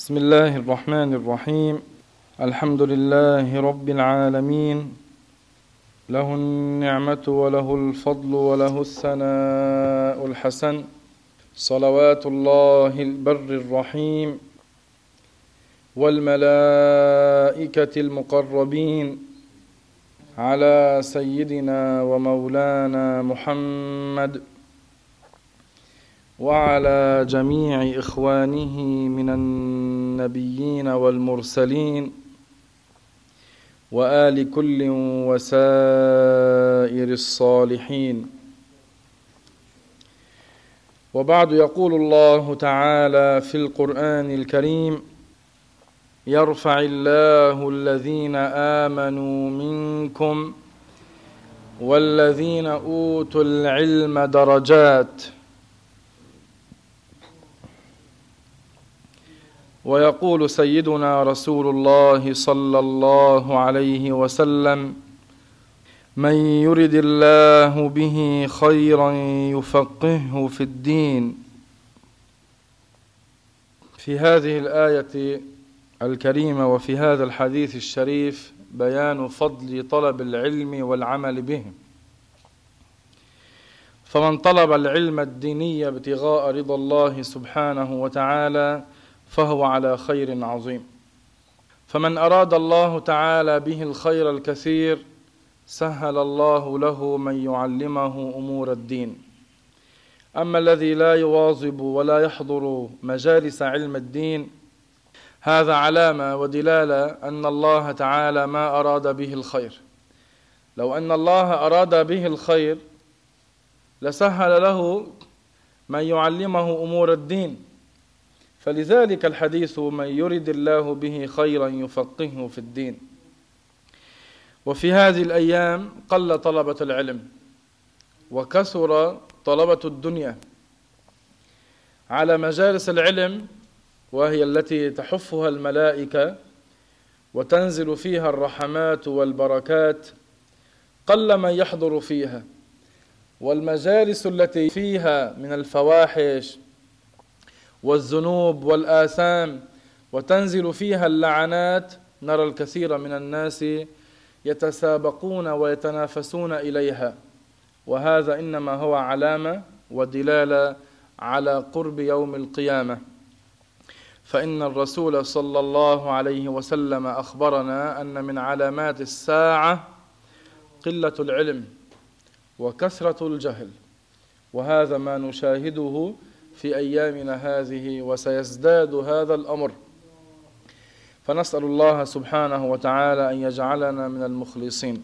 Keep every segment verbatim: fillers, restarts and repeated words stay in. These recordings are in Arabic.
بسم الله الرحمن الرحيم. الحمد لله رب العالمين، له النعمة وله الفضل وله الثناء الحسن، صلوات الله البر الرحيم والملائكة المقربين على سيدنا ومولانا محمد وعلى جميع إخوانه من النبيين والمرسلين وآل كل وسائر الصالحين. وبعد، يقول الله تعالى في القرآن الكريم: يرفع الله الذين آمنوا منكم والذين أوتوا العلم درجات. ويقول سيدنا رسول الله صلى الله عليه وسلم: من يرد الله به خيرا يفقهه في الدين. في هذه الآية الكريمة وفي هذا الحديث الشريف بيان فضل طلب العلم والعمل به. فمن طلب العلم الديني ابتغاء رضا الله سبحانه وتعالى فهو على خير عظيم. فمن أراد الله تعالى به الخير الكثير سهل الله له من يعلمه أمور الدين. أما الذي لا يواظب ولا يحضر مجالس علم الدين، هذا علامة ودلالة أن الله تعالى ما أراد به الخير. لو أن الله أراد به الخير لسهل له من يعلمه أمور الدين. فلذلك الحديث: من يرد الله به خيرا يفقهه في الدين. وفي هذه الأيام قل طلبة العلم وكثر طلبة الدنيا. على مجالس العلم، وهي التي تحفها الملائكة وتنزل فيها الرحمات والبركات، قل من يحضر فيها. والمجالس التي فيها من الفواحش والذنوب والآثام وتنزل فيها اللعنات، نرى الكثير من الناس يتسابقون ويتنافسون إليها. وهذا إنما هو علامة ودلالة على قرب يوم القيامة. فإن الرسول صلى الله عليه وسلم أخبرنا أن من علامات الساعة قلة العلم وكثرة الجهل، وهذا ما نشاهده في أيامنا هذه، وسيزداد هذا الأمر. فنسأل الله سبحانه وتعالى أن يجعلنا من المخلصين.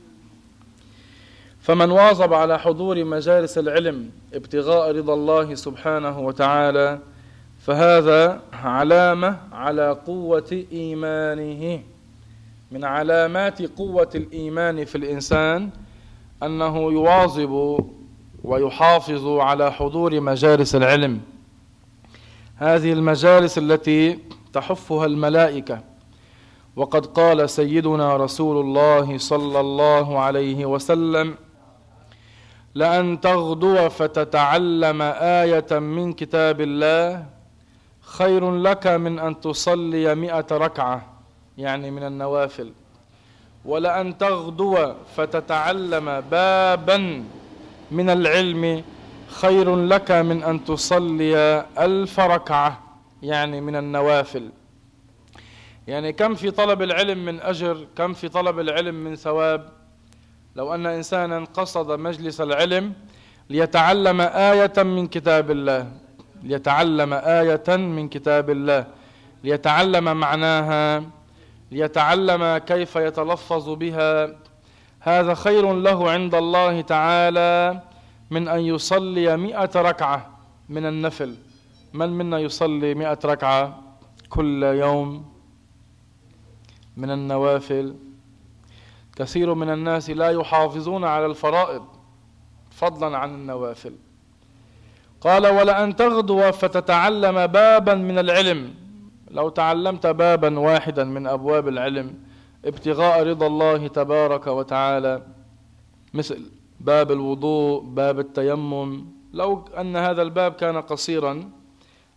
فمن واظب على حضور مجالس العلم ابتغاء رضا الله سبحانه وتعالى فهذا علامة على قوة إيمانه. من علامات قوة الإيمان في الإنسان أنه يواظب ويحافظ على حضور مجالس العلم، هذه المجالس التي تحفها الملائكة. وقد قال سيدنا رسول الله صلى الله عليه وسلم: لأن تغدو فتتعلم آية من كتاب الله خير لك من أن تصلي مئة ركعة، يعني من النوافل. ولأن تغدو فتتعلم بابا من العلم خير لك من أن تصلي ألف ركعة، يعني من النوافل. يعني كم في طلب العلم من أجر، كم في طلب العلم من ثواب. لو أن إنسانا قصد مجلس العلم ليتعلم آية من كتاب الله، ليتعلم آية من كتاب الله، ليتعلم معناها، ليتعلم كيف يتلفظ بها، هذا خير له عند الله تعالى من أن يصلي مئة ركعة من النفل. من منا يصلي مئة ركعة كل يوم من النوافل؟ كثير من الناس لا يحافظون على الفرائض فضلا عن النوافل. قال: ولأن تغدو فتتعلم بابا من العلم. لو تعلمت بابا واحدا من أبواب العلم ابتغاء رضا الله تبارك وتعالى، مثل باب الوضوء، باب التيمم، لو أن هذا الباب كان قصيرا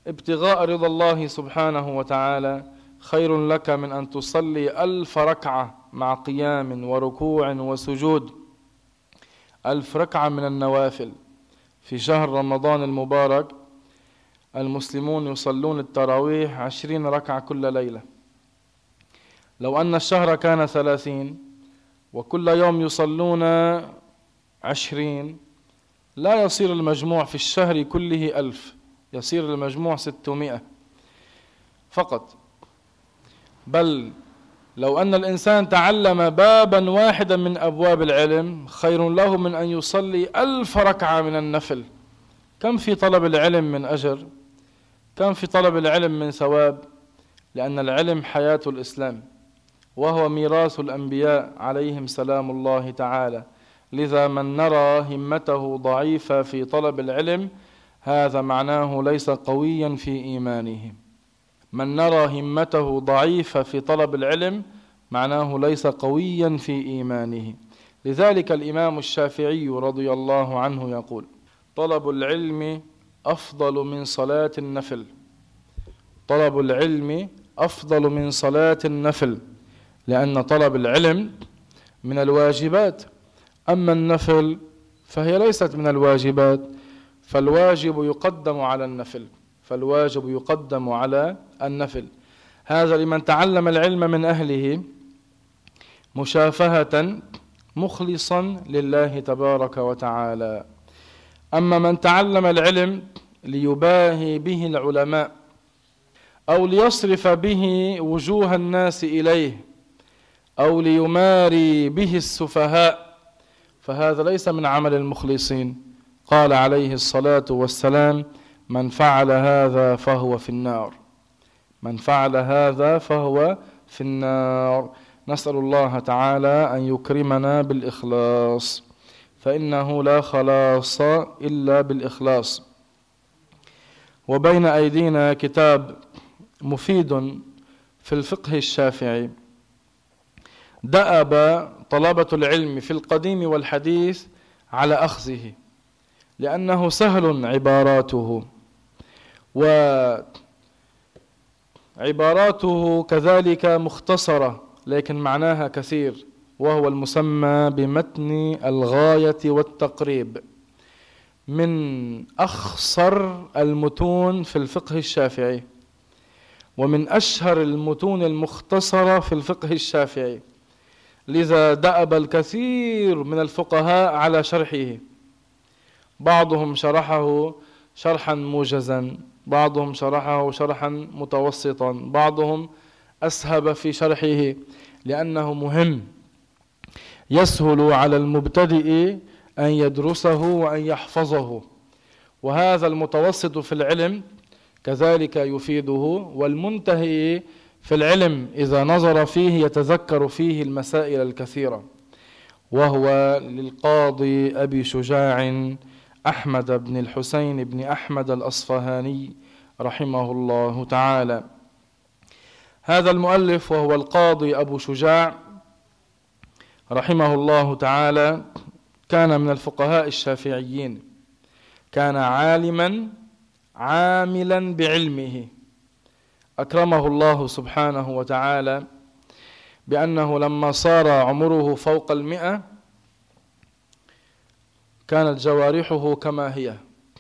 ابتغاء رضا الله سبحانه وتعالى خير لك من أن تصلي ألف ركعة مع قيام وركوع وسجود، ألف ركعة من النوافل. في شهر رمضان المبارك المسلمون يصلون التراويح عشرين ركعة كل ليلة. لو أن الشهر كان ثلاثين وكل يوم يصلون عشرين لا يصير المجموع في الشهر كله ألف، يصير المجموع ستمائة فقط. بل لو أن الإنسان تعلم بابا واحدا من أبواب العلم خير له من أن يصلي ألف ركعة من النفل. كم في طلب العلم من أجر، كم في طلب العلم من ثواب، لأن العلم حياة الإسلام وهو ميراث الأنبياء عليهم سلام الله تعالى. لذا من نرى همته ضعيفة في طلب العلم هذا معناه ليس قويا في إيمانه. من نرى همته ضعيفة في طلب العلم معناه ليس قويا في إيمانه. لذلك الإمام الشافعي رضي الله عنه يقول: طلب العلم أفضل من صلاة النفل. طلب العلم أفضل من صلاة النفل، لأن طلب العلم من الواجبات، أما النفل فهي ليست من الواجبات، فالواجب يقدم على النفل فالواجب يقدم على النفل. هذا لمن تعلم العلم من أهله مشافهة مخلصا لله تبارك وتعالى. أما من تعلم العلم ليباهي به العلماء أو ليصرف به وجوه الناس إليه أو ليماري به السفهاء فهذا ليس من عمل المخلصين. قال عليه الصلاة والسلام: من فعل هذا فهو في النار من فعل هذا فهو في النار. نسأل الله تعالى أن يكرمنا بالإخلاص، فإنه لا خلاص إلا بالإخلاص. وبين أيدينا كتاب مفيد في الفقه الشافعي دأب طلبة العلم في القديم والحديث على أخذه، لأنه سهل عباراته، وعباراته كذلك مختصرة لكن معناها كثير، وهو المسمى بمتن الغاية والتقريب، من أخصر المتون في الفقه الشافعي ومن أشهر المتون المختصرة في الفقه الشافعي. لذا دأب الكثير من الفقهاء على شرحه، بعضهم شرحه شرحا موجزا، بعضهم شرحه شرحا متوسطا، بعضهم أسهب في شرحه، لأنه مهم يسهل على المبتدئ أن يدرسه وأن يحفظه. وهذا المتوسط في العلم كذلك يفيده، والمنتهي في العلم إذا نظر فيه يتذكر فيه المسائل الكثيرة. وهو للقاضي أبي شجاع أحمد بن الحسين بن أحمد الأصفهاني رحمه الله تعالى. هذا المؤلف وهو القاضي أبو شجاع رحمه الله تعالى كان من الفقهاء الشافعيين، كان عالما عاملا بعلمه، أكرمه الله سبحانه وتعالى بأنه لما صار عمره فوق المئة كانت جوارحه كما هي،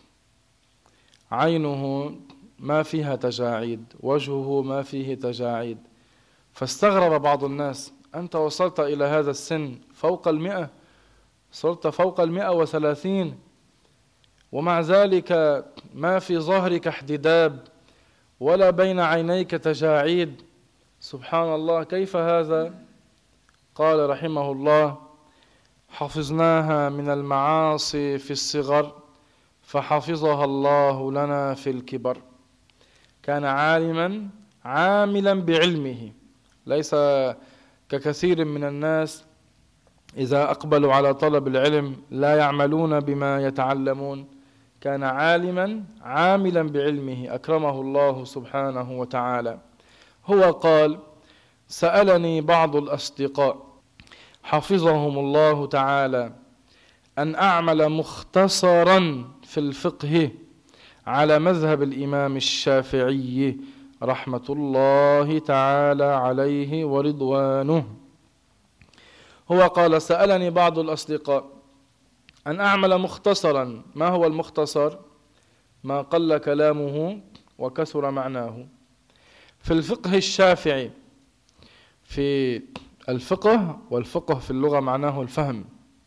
عينه ما فيها تجاعيد، وجهه ما فيه تجاعيد، فاستغرب بعض الناس: أنت وصلت إلى هذا السن فوق المئة، صرت فوق المئة وثلاثين، ومع ذلك ما في ظهرك احتداب ولا بين عينيك تجاعيد، سبحان الله، كيف هذا؟ قال رحمه الله: حفظناها من المعاصي في الصغر فحفظها الله لنا في الكبر. كان عالما عاملا بعلمه، ليس ككثير من الناس إذا أقبلوا على طلب العلم لا يعملون بما يتعلمون. كان عالما عاملا بعلمه، أكرمه الله سبحانه وتعالى. هو قال: سألني بعض الأصدقاء حفظهم الله تعالى أن أعمل مختصرا في الفقه على مذهب الإمام الشافعي رحمة الله تعالى عليه ورضوانه. هو قال: سألني بعض الأصدقاء أن أعمل مختصرا. ما هو المختصر؟ ما قل كلامه وكثر معناه. في الفقه الشافعي، في الفقه، والفقه في اللغة معناه الفهم،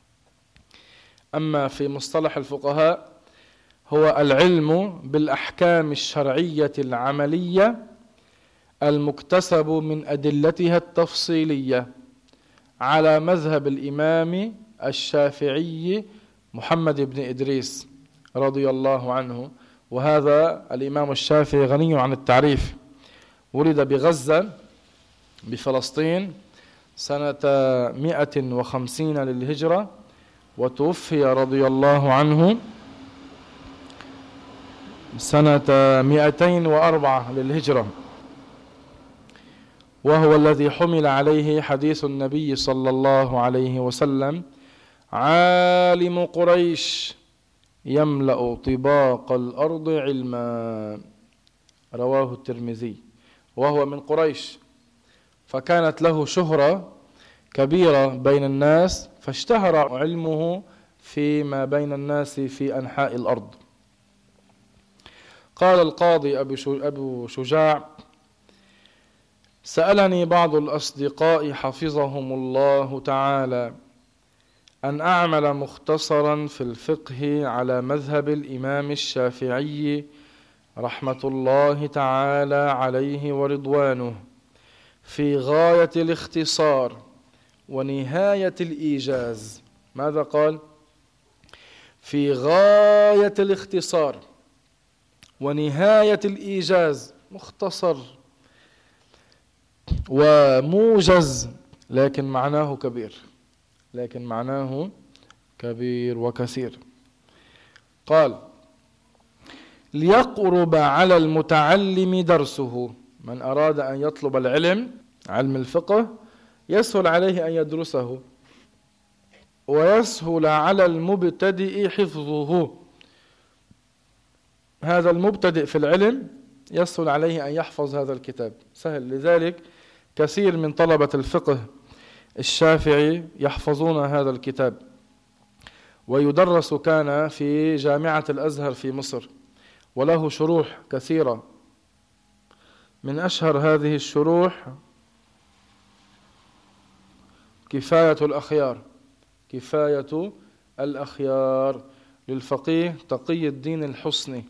أما في مصطلح الفقهاء هو العلم بالأحكام الشرعية العملية المكتسب من أدلتها التفصيلية على مذهب الإمام الشافعي محمد بن إدريس رضي الله عنه. وهذا الإمام الشافعي غني عن التعريف، ولد بغزة بفلسطين سنة مئة وخمسين للهجرة، وتوفي رضي الله عنه سنة مئتين وأربعة للهجرة، وهو الذي حمل عليه حديث النبي صلى الله عليه وسلم: عالم قريش يملأ طباق الأرض علما، رواه الترمذي. وهو من قريش، فكانت له شهرة كبيرة بين الناس، فاشتهر علمه فيما بين الناس في أنحاء الأرض. قال القاضي أبو شجاع: سألني بعض الأصدقاء حفظهم الله تعالى أن أعمل مختصرا في الفقه على مذهب الإمام الشافعي رحمة الله تعالى عليه ورضوانه، في غاية الاختصار ونهاية الإيجاز. ماذا قال؟ في غاية الاختصار ونهاية الإيجاز، مختصر وموجز، لكن معناه كبير، لكن معناه كبير وكثير. قال: ليقرب على المتعلم درسه. من أراد أن يطلب العلم، علم الفقه، يسهل عليه أن يدرسه، ويسهل على المبتدئ حفظه. هذا المبتدئ في العلم يسهل عليه أن يحفظ هذا الكتاب، سهل. لذلك كثير من طلبة الفقه الشافعي يحفظون هذا الكتاب، ويدرس كان في جامعة الأزهر في مصر، وله شروح كثيرة. من أشهر هذه الشروح كفاية الأخيار، كفاية الأخيار للفقيه تقي الدين الحسني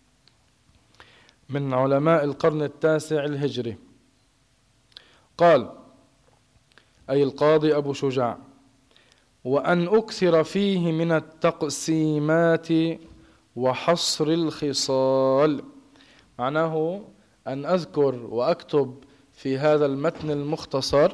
من علماء القرن التاسع الهجري. قال، أي القاضي أبو شجاع: وأن أكثر فيه من التقسيمات وحصر الخصال. معناه أن أذكر وأكتب في هذا المتن المختصر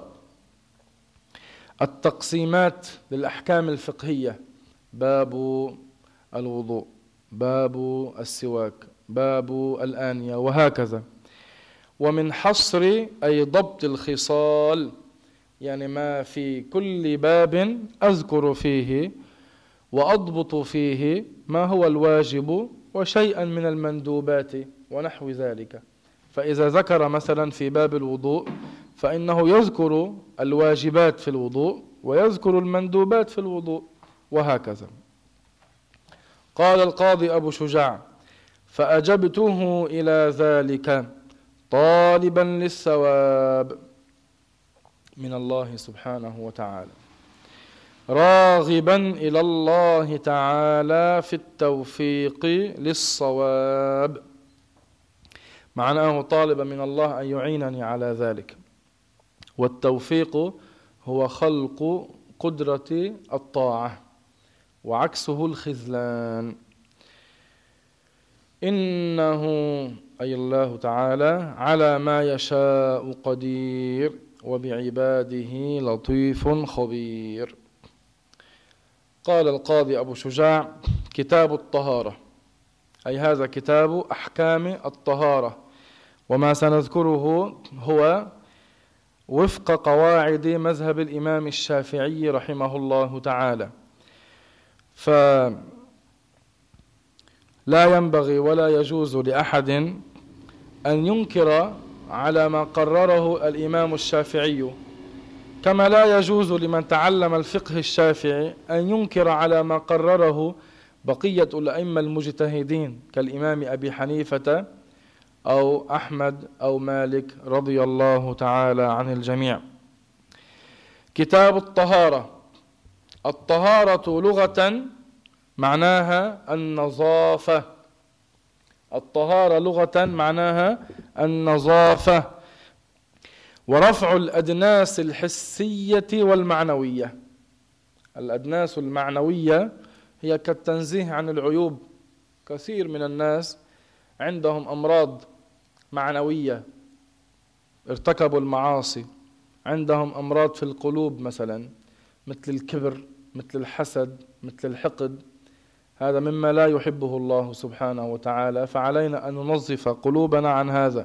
التقسيمات للأحكام الفقهية: باب الوضوء، باب السواك، باب الآنية، وهكذا. ومن حصر أي ضبط الخصال، يعني ما في كل باب أذكر فيه وأضبط فيه ما هو الواجب وشيئا من المندوبات ونحو ذلك. فإذا ذكر مثلا في باب الوضوء فإنه يذكر الواجبات في الوضوء ويذكر المندوبات في الوضوء، وهكذا. قال القاضي أبو شجاع: فأجبته إلى ذلك طالبا للثواب من الله سبحانه وتعالى، راغبا إلى الله تعالى في التوفيق للصواب. معناه طالبا من الله أن يعينني على ذلك. والتوفيق هو خلق قدرة الطاعة، وعكسه الخذلان. إنه أي الله تعالى على ما يشاء قدير، وبعباده لطيف خبير. قال القاضي أبو شجاع: كتاب الطهارة، أي هذا كتاب أحكام الطهارة، وما سنذكره هو وفق قواعد مذهب الإمام الشافعي رحمه الله تعالى. فلا لا ينبغي ولا يجوز لأحد أن ينكر على ما قرره الإمام الشافعي، كما لا يجوز لمن تعلم الفقه الشافعي أن ينكر على ما قرره بقية الأئمة المجتهدين كالإمام أبي حنيفة أو أحمد أو مالك رضي الله تعالى عن الجميع. كتاب الطهارة. الطهارة لغة معناها النظافة. الطهارة لغة معناها النظافة، ورفع الأدناس الحسية والمعنوية. الأدناس المعنوية هي كالتنزيه عن العيوب. كثير من الناس عندهم أمراض معنوية، ارتكبوا المعاصي، عندهم أمراض في القلوب مثلا مثل الكبر، مثل الحسد، مثل الحقد. هذا مما لا يحبه الله سبحانه وتعالى، فعلينا أن ننظف قلوبنا عن هذا.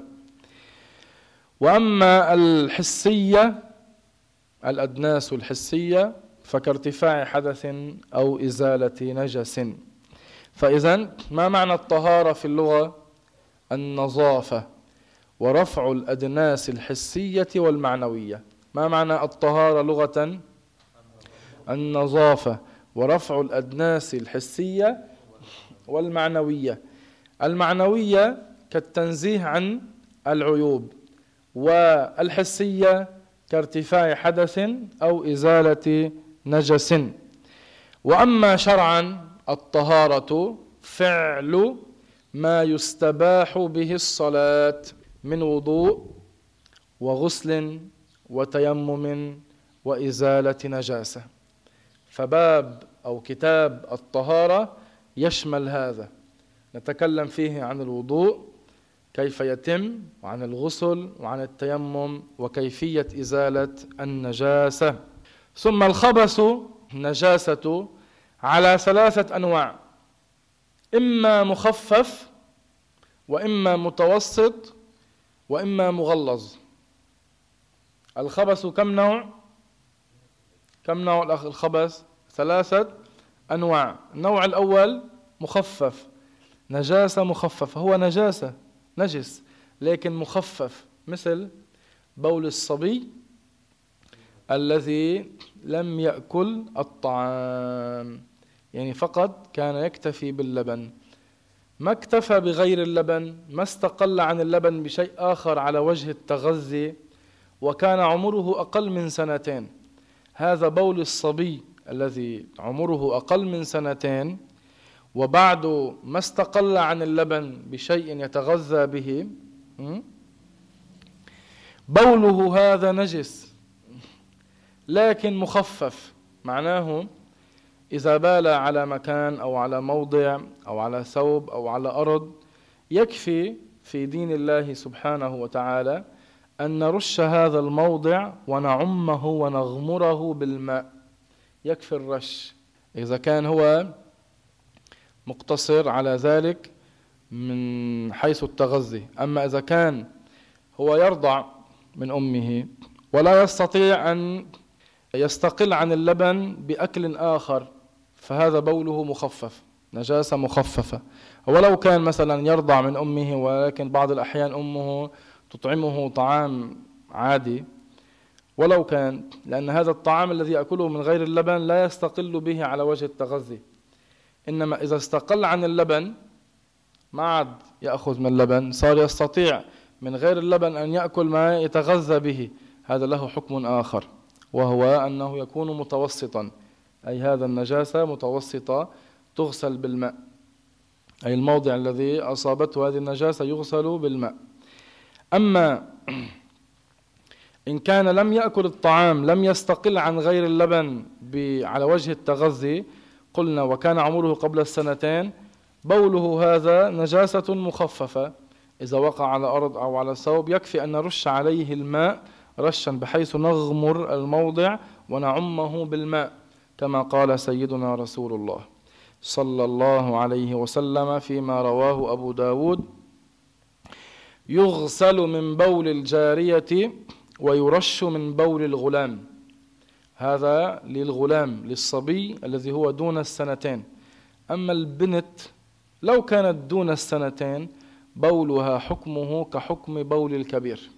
وأما الحسية، الأدناس الحسية، فكارتفاع حدث أو إزالة نجس. فإذن ما معنى الطهارة في اللغة؟ النظافة ورفع الأدناس الحسية والمعنوية. ما معنى الطهارة لغة؟ النظافة ورفع الأدناس الحسية والمعنوية. المعنوية كالتنزيه عن العيوب، والحسية كارتفاع حدث أو إزالة نجس. وأما شرعا الطهارة فعل ما يستباح به الصلاة من وضوء وغسل وتيمم وإزالة نجاسة. فباب أو كتاب الطهارة يشمل هذا. نتكلم فيه عن الوضوء كيف يتم، وعن الغسل، وعن التيمم، وكيفية إزالة النجاسة. ثم الخبث نجاسة على ثلاثة أنواع: إما مخفف، وإما متوسط، وإما مغلظ. الخبث كم نوع؟ كم نوع الخبث؟ ثلاثة أنواع. النوع الأول مخفف، نجاسة مخففة، هو نجاسة نجس لكن مخفف، مثل بول الصبي الذي لم يأكل الطعام، يعني فقط كان يكتفي باللبن، ما اكتفى بغير اللبن، ما استقل عن اللبن بشيء آخر على وجه التغذي، وكان عمره أقل من سنتين. هذا بول الصبي الذي عمره أقل من سنتين وبعد ما استقل عن اللبن بشيء يتغذى به، بوله هذا نجس لكن مخفف. معناه إذا بال على مكان أو على موضع أو على ثوب أو على أرض، يكفي في دين الله سبحانه وتعالى أن نرش هذا الموضع ونعمه ونغمره بالماء، يكفي الرش إذا كان هو مقتصر على ذلك من حيث التغذي. أما إذا كان هو يرضع من أمه ولا يستطيع أن يستقل عن اللبن بأكل آخر، فهذا بوله مخفف، نجاسة مخففة. ولو كان مثلا يرضع من أمه ولكن بعض الأحيان أمه تطعمه طعام عادي، ولو كان، لأن هذا الطعام الذي يأكله من غير اللبن لا يستقل به على وجه التغذي. إنما إذا استقل عن اللبن ما عاد يأخذ من اللبن، صار يستطيع من غير اللبن أن يأكل ما يتغذى به، هذا له حكم آخر، وهو أنه يكون متوسطا، أي هذا النجاسة متوسطة تغسل بالماء، أي الموضع الذي أصابته هذه النجاسة يغسل بالماء. أما إن كان لم يأكل الطعام، لم يستقل عن غير اللبن على وجه التغذي، قلنا وكان عمره قبل السنتين، بوله هذا نجاسة مخففة، إذا وقع على أرض أو على ثوب يكفي أن نرش عليه الماء رشا بحيث نغمر الموضع ونعمه بالماء، كما قال سيدنا رسول الله صلى الله عليه وسلم فيما رواه أبو داود: يغسل من بول الجارية ويرش من بول الغلام. هذا للغلام، للصبي الذي هو دون السنتين. أما البنت لو كانت دون السنتين بولها حكمه كحكم بول الكبير،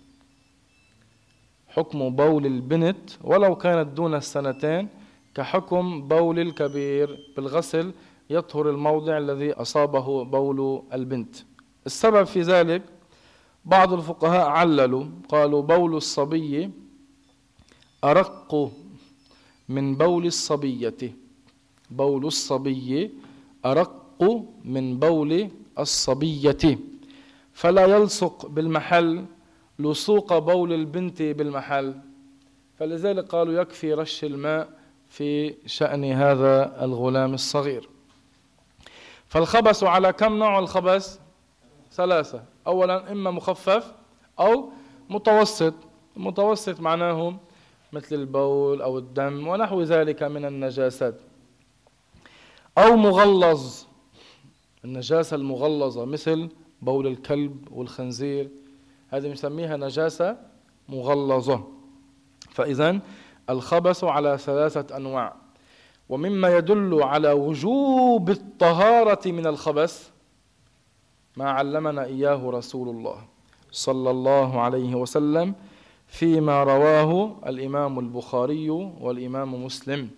حكم بول البنت ولو كانت دون السنتين كحكم بول الكبير، بالغسل يطهر الموضع الذي أصابه بول البنت. السبب في ذلك بعض الفقهاء عللوا، قالوا بول الصبي أرق من بول الصبية، بول الصبي أرق من بول الصبية، فلا يلصق بالمحل لصوق بول البنت بالمحل، فلذلك قالوا يكفي رش الماء في شأن هذا الغلام الصغير. فالخبث على كم نوع الخبث؟ ثلاثة. أولا إما مخفف أو متوسط. متوسط معناه مثل البول أو الدم ونحو ذلك من النجاسات، أو مغلظ، النجاسة المغلظة مثل بول الكلب والخنزير، هذه نسميها نجاسة مغلظة. فإذن الخبث على ثلاثة أنواع. ومما يدل على وجوب الطهارة من الخبث ما علمنا إياه رسول الله صلى الله عليه وسلم فيما رواه الإمام البخاري والإمام مسلم،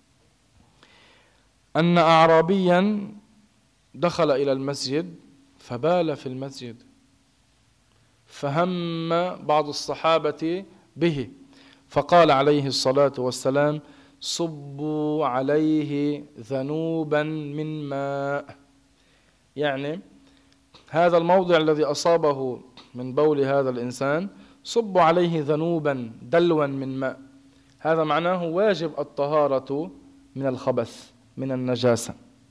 أن أعرابيا دخل إلى المسجد فبال في المسجد، فهم بعض الصحابة به، فقال عليه الصلاة والسلام صبوا عليه ذنوبا من ماء، يعني هذا الموضع الذي أصابه من بول هذا الإنسان صبوا عليه ذنوبا دلوا من ماء، هذا معناه واجب الطهارة من الخبث من النجاسة.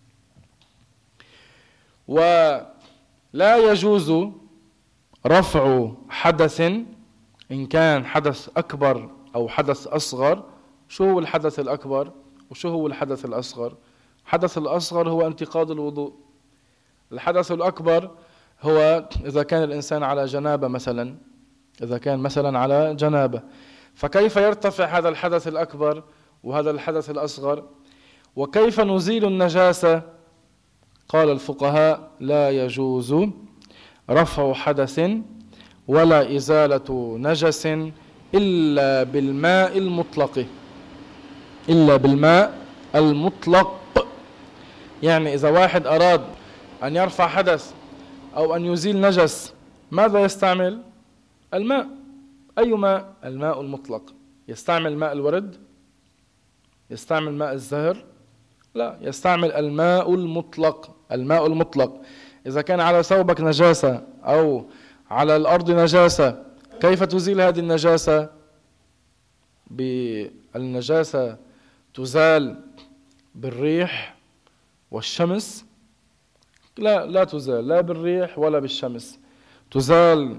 ولا يجوز رفع حدث إن كان حدث أكبر أو حدث أصغر. شو هو الحدث الأكبر وشو هو الحدث الأصغر؟ الحدث الأصغر هو انتقاض الوضوء، الحدث الأكبر هو إذا كان الإنسان على جنابة مثلا، إذا كان مثلا على جنابة، فكيف يرتفع هذا الحدث الأكبر وهذا الحدث الأصغر؟ وكيف نزيل النجاسة؟ قال الفقهاء لا يجوز رفع حدث ولا إزالة نجس إلا بالماء المطلق، إلا بالماء المطلق. يعني إذا واحد أراد أن يرفع حدث أو أن يزيل نجس ماذا يستعمل؟ الماء. أي ماء؟ الماء المطلق. يستعمل ماء الورد؟ يستعمل ماء الزهر؟ لا، يستعمل الماء المطلق. الماء المطلق. إذا كان على ثوبك نجاسة أو على الأرض نجاسة كيف تزيل هذه النجاسة؟ بالنجاسة تزال بالريح والشمس؟ لا، لا تزال لا بالريح ولا بالشمس. تزال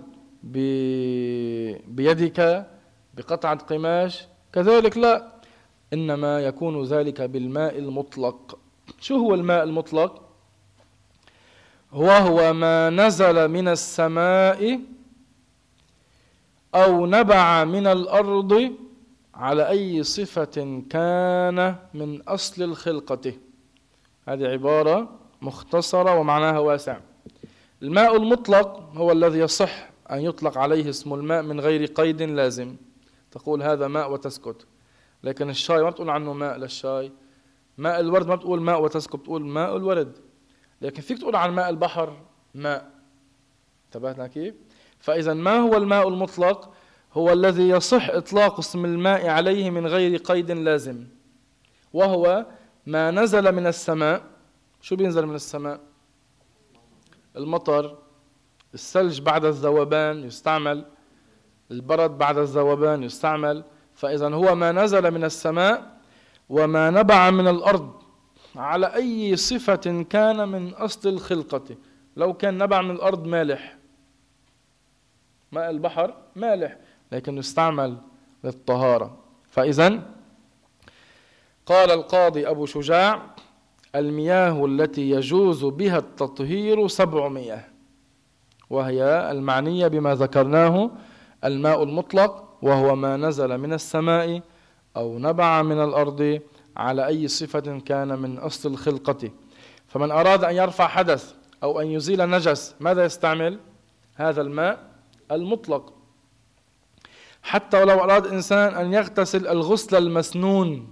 بيدك بقطعة قماش؟ كذلك لا، إنما يكون ذلك بالماء المطلق. شو هو الماء المطلق؟ وهو ما نزل من السماء أو نبع من الأرض على أي صفة كان من أصل الخلقة. هذه عبارة مختصرة ومعناها واسع. الماء المطلق هو الذي يصح أن يطلق عليه اسم الماء من غير قيد لازم، تقول هذا ماء وتسكت. لكن الشاي ما بتقول عنه ماء للشاي، ماء الورد ما بتقول ماء وتسكت، بتقول ماء الورد. لكن فيك تقول عن ماء البحر ماء. انتبهنا كيف؟ فإذا ما هو الماء المطلق؟ هو الذي يصح إطلاق اسم الماء عليه من غير قيد لازم، وهو ما نزل من السماء. شو بينزل من السماء؟ المطر، الثلج بعد الذوبان يستعمل، البرد بعد الذوبان يستعمل. فإذا هو ما نزل من السماء وما نبع من الأرض على أي صفة كان من أصل الخلقة. لو كان نبع من الأرض مالح، ماء البحر مالح لكن يستعمل للطهارة. فإذا قال القاضي أبو شجاع المياه التي يجوز بها التطهير سبع مياه، وهي المعنية بما ذكرناه الماء المطلق، وهو ما نزل من السماء أو نبع من الأرض على أي صفة كان من أصل الخلقة. فمن أراد أن يرفع حدث أو أن يزيل نجس، ماذا يستعمل؟ هذا الماء المطلق. حتى ولو أراد إنسان أن يغتسل الغسل المسنون،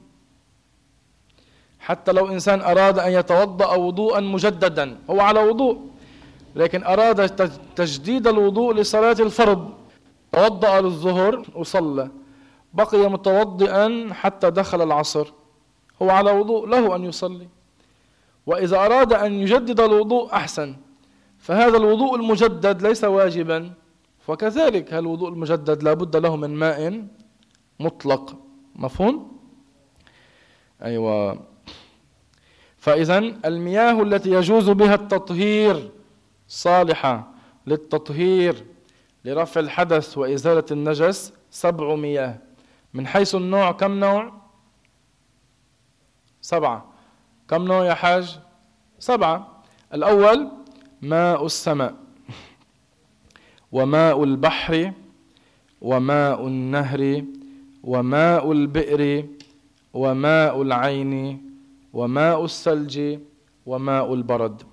حتى لو إنسان أراد أن يتوضأ وضوءا مجددا، هو على وضوء لكن أراد تجديد الوضوء لصلاة الفرض، توضأ للظهر وصلى، بقي متوضئا حتى دخل العصر، هو على وضوء، له أن يصلي. وإذا أراد أن يجدد الوضوء أحسن، فهذا الوضوء المجدد ليس واجبا، وكذلك الوضوء المجدد لا بد له من ماء مطلق. مفهوم؟ أيوة. فإذن المياه التي يجوز بها التطهير صالحة للتطهير لرفع الحدث وإزالة النجس سبع مياه. من حيث النوع كم نوع؟ سبعة. كم نوع يا حاج؟ سبعة. الأول ماء السماء، وماء البحر، وماء النهر، وماء البئر، وماء العين، وماء الثلج، وماء البرد.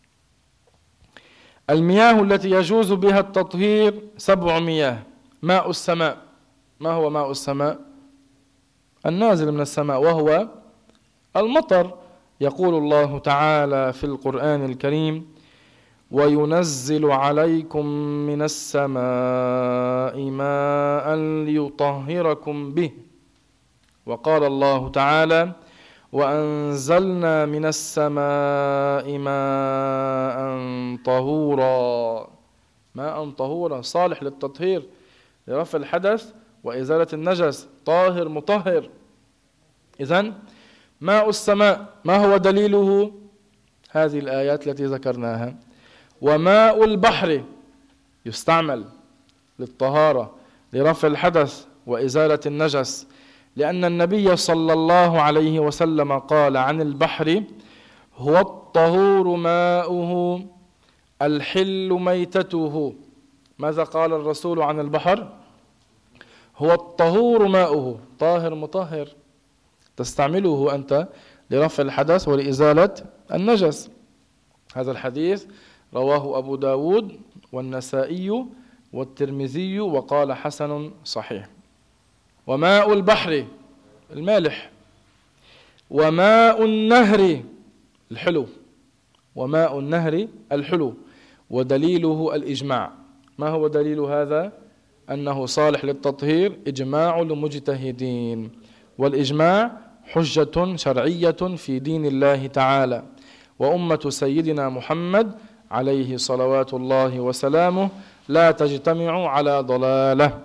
المياه التي يجوز بها التطهير سبع مياه. ماء السماء، ما هو ماء السماء؟ النازل من السماء، وهو المطر. يقول الله تعالى في القرآن الكريم: وينزل عليكم من السماء ماء ليطهركم به. وقال الله تعالى: وأنزلنا من السماء ماء طهورا. ماء طهورا صالح للتطهير لرفع الحدث وإزالة النجس، طاهر مطهر. إذن ماء السماء ما هو دليله؟ هذه الآيات التي ذكرناها. وماء البحر يستعمل للطهارة لرفع الحدث وإزالة النجس، لأن النبي صلى الله عليه وسلم قال عن البحر: هو الطهور ماؤه الحل ميتته. ماذا قال الرسول عن البحر؟ هو الطهور ماؤه، طاهر مطهر، تستعمله أنت لرفع الحدث ولإزالة النجس. هذا الحديث رواه أبو داود والنسائي والترمذي وقال حسن صحيح. وماء البحر المالح، وماء النهر الحلو، وماء النهر الحلو، ودليله الإجماع. ما هو دليل هذا؟ أنه صالح للتطهير إجماع لمجتهدين، والإجماع حجة شرعية في دين الله تعالى. وأمة سيدنا محمد عليه صلوات الله وسلامه لا تجتمع على ضلالة.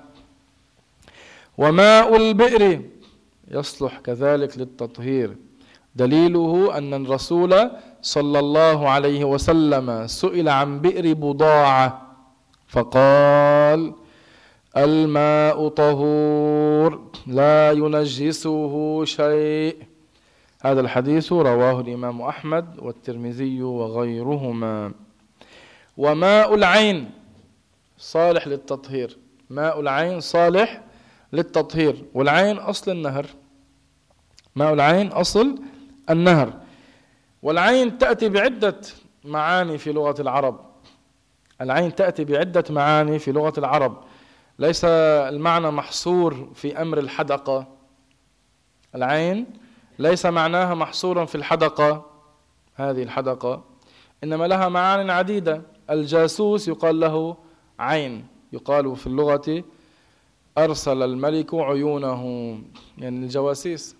وماء البئر يصلح كذلك للتطهير، دليله أن الرسول صلى الله عليه وسلم سئل عن بئر بضاعة فقال: الماء طهور لا ينجسه شيء. هذا الحديث رواه الإمام أحمد والترمذي وغيرهما. وماء العين صالح للتطهير، ماء العين صالح للتطهير، والعين أصل النهر، ماء العين أصل النهر. والعين تأتي بعدة معاني في لغة العرب، العين تأتي بعدة معاني في لغة العرب، ليس المعنى محصور في أمر الحدقة. العين ليس معناها محصورا في الحدقة، هذه الحدقة، إنما لها معان عديدة. الجاسوس يقال له عين، يقال في اللغة أرسل الملك عيونه، يعني الجواسيس.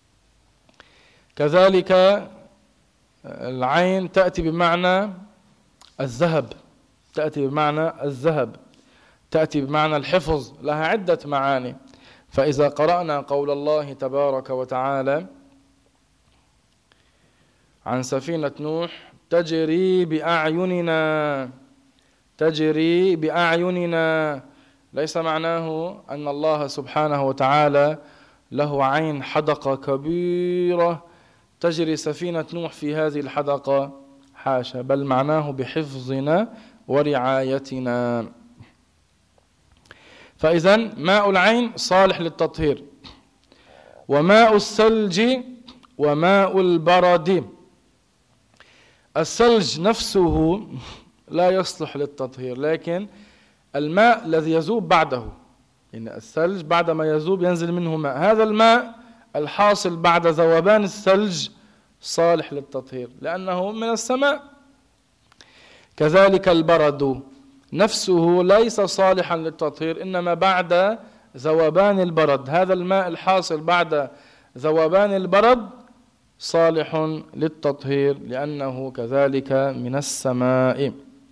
كذلك العين تأتي بمعنى الذهب، تأتي بمعنى الذهب، تأتي بمعنى الحفظ، لها عدة معاني. فإذا قرأنا قول الله تبارك وتعالى عن سفينة نوح: تجري بأعيننا، تجري بأعيننا، ليس معناه أن الله سبحانه وتعالى له عين حدقة كبيرة تجري سفينة نوح في هذه الحدقة، حاشا، بل معناه بحفظنا ورعايتنا. فإذن ماء العين صالح للتطهير. وماء الثلج وماء البرد، الثلج نفسه لا يصلح للتطهير، لكن الماء الذي يذوب بعده، يعني الثلج بعدما يذوب ينزل منه ماء، هذا الماء الحاصل بعد ذوبان الثلج صالح للتطهير لأنه من السماء. كذلك البرد نفسه ليس صالحا للتطهير، إنما بعد ذوبان البرد، هذا الماء الحاصل بعد ذوبان البرد صالح للتطهير لأنه كذلك من السماء.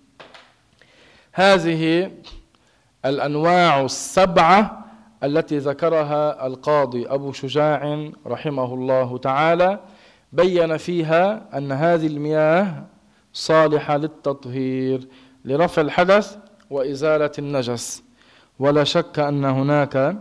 هذه الأنواع السبعة التي ذكرها القاضي أبو شجاع رحمه الله تعالى بين فيها أن هذه المياه صالحة للتطهير لرفع الحدث وإزالة النجس. ولا شك أن هناك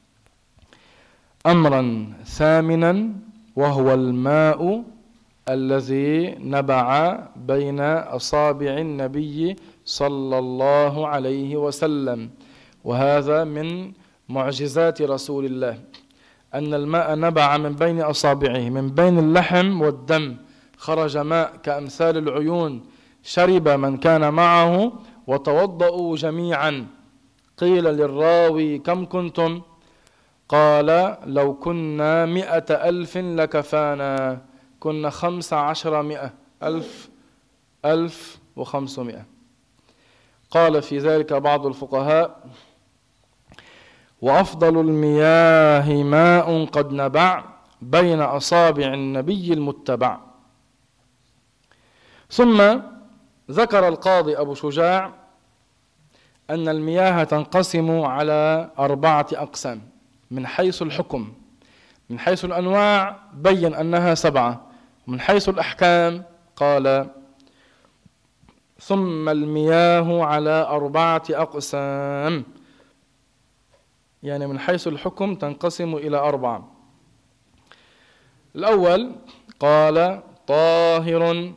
أمرا ثامنا وهو الماء الذي نبع بين أصابع النبي صلى الله عليه وسلم، وهذا من معجزات رسول الله أن الماء نبع من بين أصابعه، من بين اللحم والدم خرج ماء كأمثال العيون، شرب من كان معه وتوضأوا جميعا. قيل للراوي كم كنتم؟ قال لو كنا مئة ألف لكفانا، كنا خمس عشر مئة ألف ألف وخمسمائة. قال في ذلك بعض الفقهاء وأفضل المياه ماء قد نبع بين أصابع النبي المتبع. ثم ذكر القاضي أبو شجاع أن المياه تنقسم على أربعة أقسام من حيث الحكم. من حيث الأنواع بين أنها سبعة، من حيث الأحكام قال ثم المياه على أربعة أقسام، يعني من حيث الحكم تنقسم إلى أربعة. الأول قال طاهر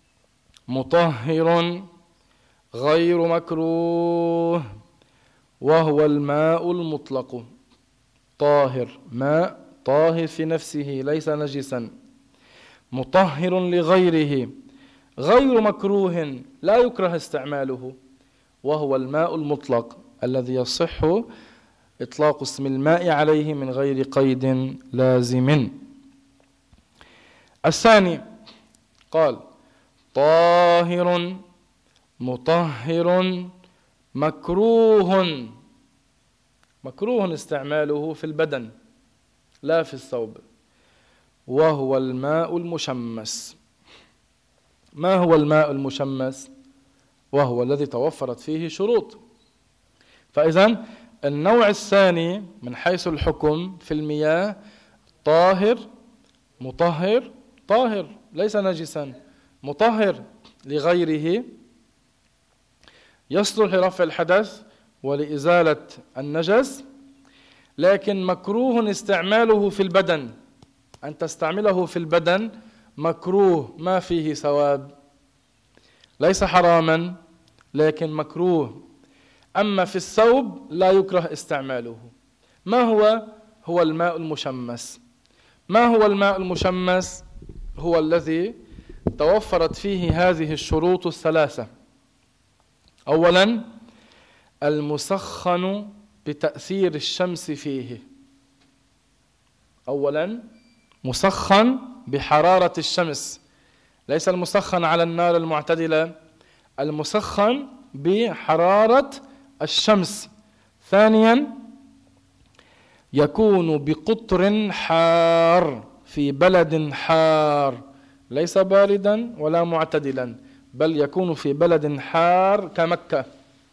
مطهر غير مكروه، وهو الماء المطلق. طاهر ماء طاهر في نفسه ليس نجسا، مطهر لغيره، غير مكروه لا يكره استعماله، وهو الماء المطلق الذي يصح إطلاق اسم الماء عليه من غير قيد لازم. الثاني قال طاهر مطهر مكروه، مكروه استعماله في البدن لا في الثوب، وهو الماء المشمس. ما هو الماء المشمس؟ وهو الذي توفرت فيه شروط. فإذن النوع الثاني من حيث الحكم في المياه طاهر مطهر، طاهر ليس نجسا، مطهر لغيره، يصلح لرفع الحدث ولإزالة النجس، لكن مكروه استعماله في البدن، أن تستعمله في البدن مكروه، ما فيه ثواب، ليس حراما لكن مكروه. أما في الثوب لا يكره استعماله. ما هو؟ هو الماء المشمس. ما هو الماء المشمس؟ هو الذي توفرت فيه هذه الشروط الثلاثة. أولا المسخن بتأثير الشمس فيه، أولا مسخن بحرارة الشمس، ليس المسخن على النار المعتدلة، المسخن بحرارة الشمس. ثانيا يكون بقطر حار في بلد حار، ليس باردا ولا معتدلا، بل يكون في بلد حار كمكة.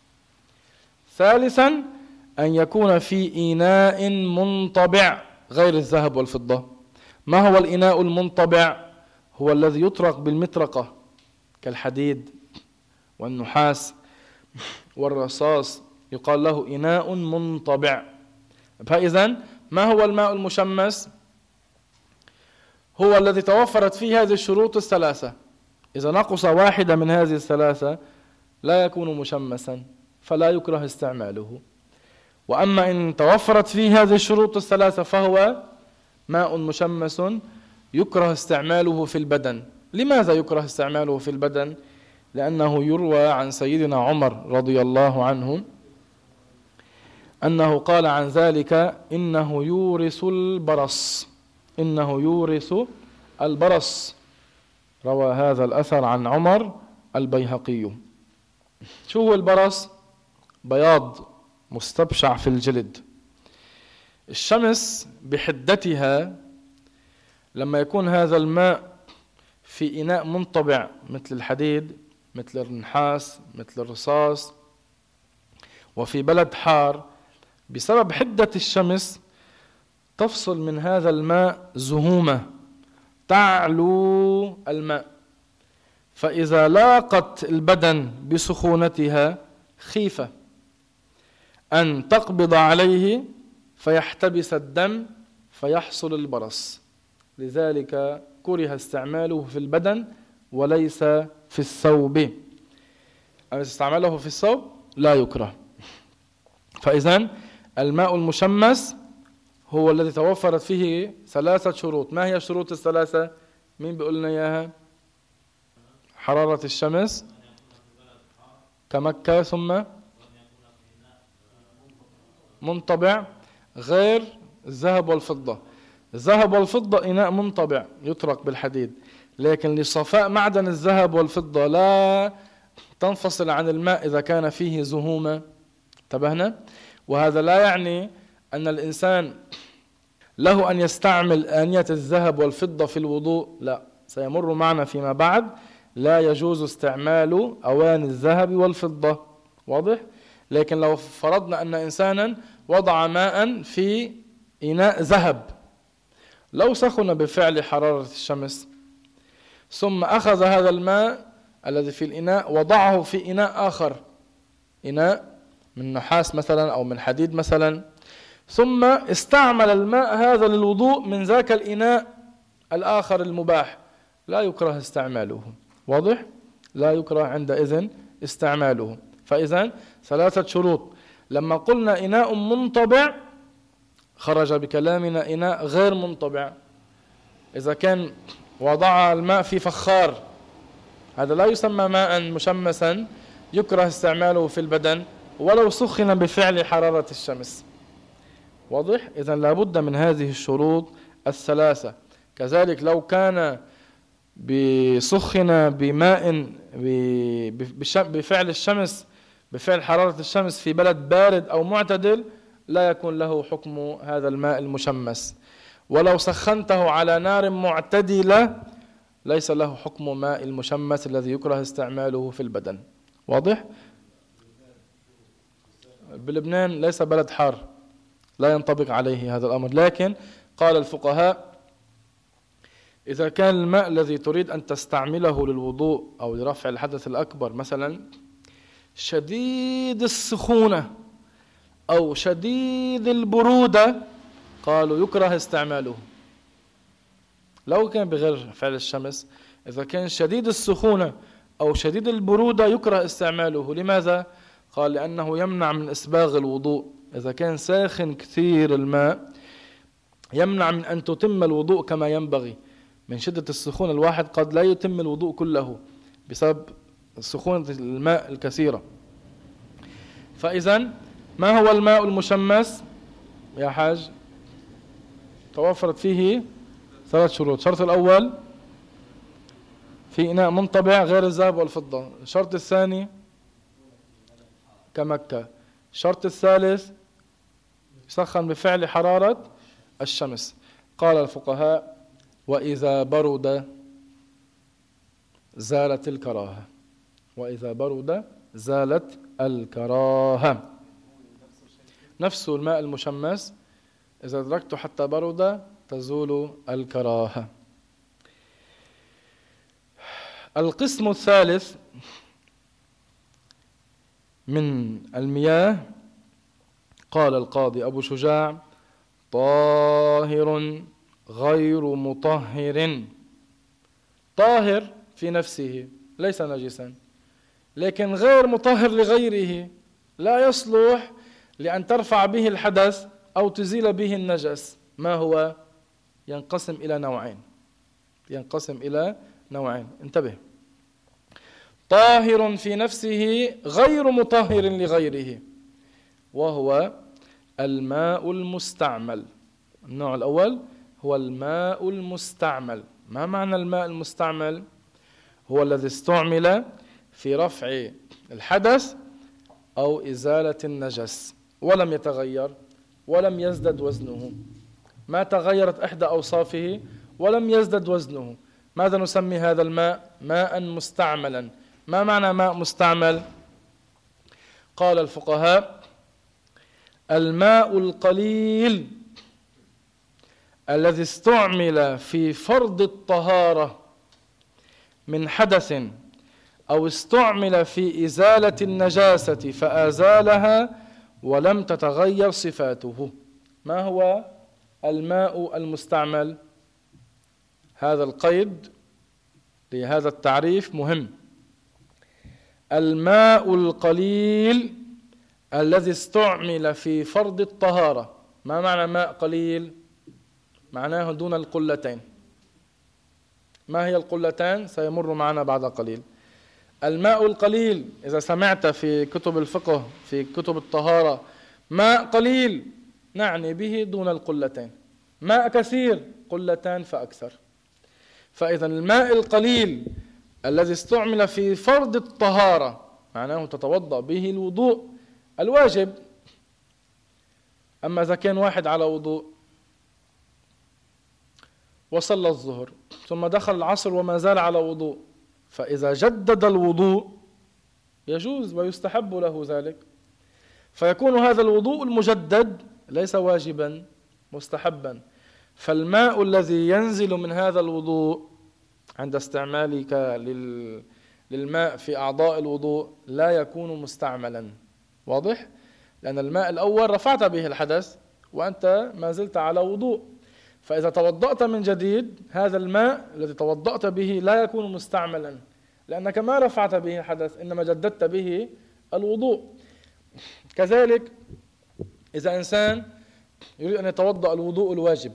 ثالثا أن يكون في إناء منطبع غير الذهب والفضة. ما هو الإناء المنطبع؟ هو الذي يطرق بالمطرقة كالحديد والنحاس والرصاص، يقال له إناء منطبع. فإذن ما هو الماء المشمس؟ هو الذي توفرت فيه هذه الشروط الثلاثة. إذا نقص واحدة من هذه الثلاثة لا يكون مشمسا، فلا يكره استعماله. وأما إن توفرت فيه هذه الشروط الثلاثة فهو ماء مشمس يكره استعماله في البدن، لماذا يكره استعماله في البدن؟ لأنه يروى عن سيدنا عمر رضي الله عنه أنه قال عن ذلك: إنه يورث البرص، إنه يورث البرص. روى هذا الأثر عن عمر البيهقي. شو هو البرص؟ بياض مستبشع في الجلد. الشمس بحدتها لما يكون هذا الماء في إناء منطبع مثل الحديد، مثل النحاس، مثل الرصاص، وفي بلد حار، بسبب حدة الشمس تفصل من هذا الماء زهومة تعلو الماء، فإذا لاقت البدن بسخونتها خيفة أن تقبض عليه فيحتبس الدم فيحصل البرص. لذلك كره استعماله في البدن وليس في الثوب. أما استعماله في الثوب لا يكره. فإذن الماء المشمس هو الذي توفرت فيه ثلاثة شروط. ما هي الشروط الثلاثة؟ مين بيقول لنا إياها؟ حرارة الشمس كمكة، ثم منطبع غير الذهب والفضة. الذهب والفضة إناء منطبع يترك بالحديد، لكن لصفاء معدن الذهب والفضة لا تنفصل عن الماء إذا كان فيه زهومة. انتبهنا؟ وهذا لا يعني أن الإنسان له أن يستعمل آنية الذهب والفضة في الوضوء، لا، سيمر معنا فيما بعد. لا يجوز استعمال أواني الذهب والفضة، واضح؟ لكن لو فرضنا أن إنسانا وضع ماء في إناء ذهب، لو سخن بفعل حرارة الشمس ثم أخذ هذا الماء الذي في الإناء وضعه في إناء آخر، إناء من نحاس مثلا أو من حديد مثلا، ثم استعمل الماء هذا للوضوء من ذاك الإناء الآخر المباح، لا يكره استعماله. واضح؟ لا يكره عندئذ استعماله. فإذن ثلاثة شروط. لما قلنا إناء منطبع خرج بكلامنا إناء غير منطبع. إذا كان وضع الماء في فخار، هذا لا يسمى ماء مشمسا، يكره استعماله في البدن ولو سخن بفعل حرارة الشمس. واضح؟ إذن لابد من هذه الشروط الثلاثة. كذلك لو كان بسخن بماء بفعل الشمس، بفعل حرارة الشمس في بلد بارد أو معتدل، لا يكون له حكم هذا الماء المشمس. ولو سخنته على نار معتدلة ليس له حكم ماء المشمس الذي يكره استعماله في البدن. واضح؟ بلبنان ليس بلد حار، لا ينطبق عليه هذا الأمر. لكن قال الفقهاء: إذا كان الماء الذي تريد أن تستعمله للوضوء أو لرفع الحدث الأكبر مثلا شديد السخونة أو شديد البرودة، قالوا يكره استعماله. لو كان بغير فعل الشمس، إذا كان شديد السخونة أو شديد البرودة يكره استعماله. لماذا؟ قال: لأنه يمنع من إسباغ الوضوء. إذا كان ساخن كثير الماء يمنع من أن تتم الوضوء كما ينبغي. من شدة السخونة الواحد قد لا يتم الوضوء كله بسبب سخونة الماء الكثيرة. فإذن ما هو الماء المشمس يا حاج؟ توفرت فيه ثلاث شروط. الشرط الأول في إناء منطبع غير الذهب والفضة. الشرط الثاني كمكة. الشرط الثالث يسخن بفعل حرارة الشمس. قال الفقهاء: وإذا برد زالت الكراهة. وإذا برد زالت الكراهة. نفس الماء المشمس إذا أدركته حتى برد تزول الكراهة. القسم الثالث من المياه قال القاضي أبو شجاع: طاهر غير مطهر. طاهر في نفسه ليس نجسا، لكن غير مطهر لغيره، لا يصلح لأن ترفع به الحدث أو تزيل به النجس. ما هو؟ ينقسم إلى نوعين. ينقسم إلى نوعين، انتبه. طاهر في نفسه غير مطهر لغيره، وهو الماء المستعمل. النوع الأول هو الماء المستعمل. ما معنى الماء المستعمل؟ هو الذي استعمل في رفع الحدث أو إزالة النجس ولم يتغير ولم يزدد وزنه، ما تغيرت إحدى أوصافه ولم يزدد وزنه، ماذا نسمي هذا الماء؟ ماء مستعملا. ما معنى ماء مستعمل؟ قال الفقهاء: الماء القليل الذي استعمل في فرض الطهارة من حدث أو استعمل في إزالة النجاسة فأزالها ولم تتغير صفاته. ما هو الماء المستعمل؟ هذا القيد لهذا التعريف مهم. الماء القليل الذي استعمل في فرض الطهارة. ما معنى ماء قليل؟ معناه دون القلتين. ما هي القلتان؟ سيمر معنا بعد قليل. الماء القليل إذا سمعت في كتب الفقه في كتب الطهارة ماء قليل نعني به دون القلتين. ماء كثير قلتان فأكثر. فإذا الماء القليل الذي استعمل في فرض الطهارة معناه تتوضأ به الوضوء الواجب. أما إذا كان واحد على وضوء وصلى الظهر ثم دخل العصر وما زال على وضوء، فإذا جدد الوضوء يجوز ويستحب له ذلك، فيكون هذا الوضوء المجدد ليس واجبا، مستحبا. فالماء الذي ينزل من هذا الوضوء عند استعمالك للماء في أعضاء الوضوء لا يكون مستعملا. واضح؟ لأن الماء الأول رفعت به الحدث وأنت ما زلت على وضوء، فإذا توضأت من جديد هذا الماء الذي توضأت به لا يكون مستعملا، لأنك ما رفعت به الحدث إنما جددت به الوضوء. كذلك إذا إنسان يريد أن يتوضأ الوضوء الواجب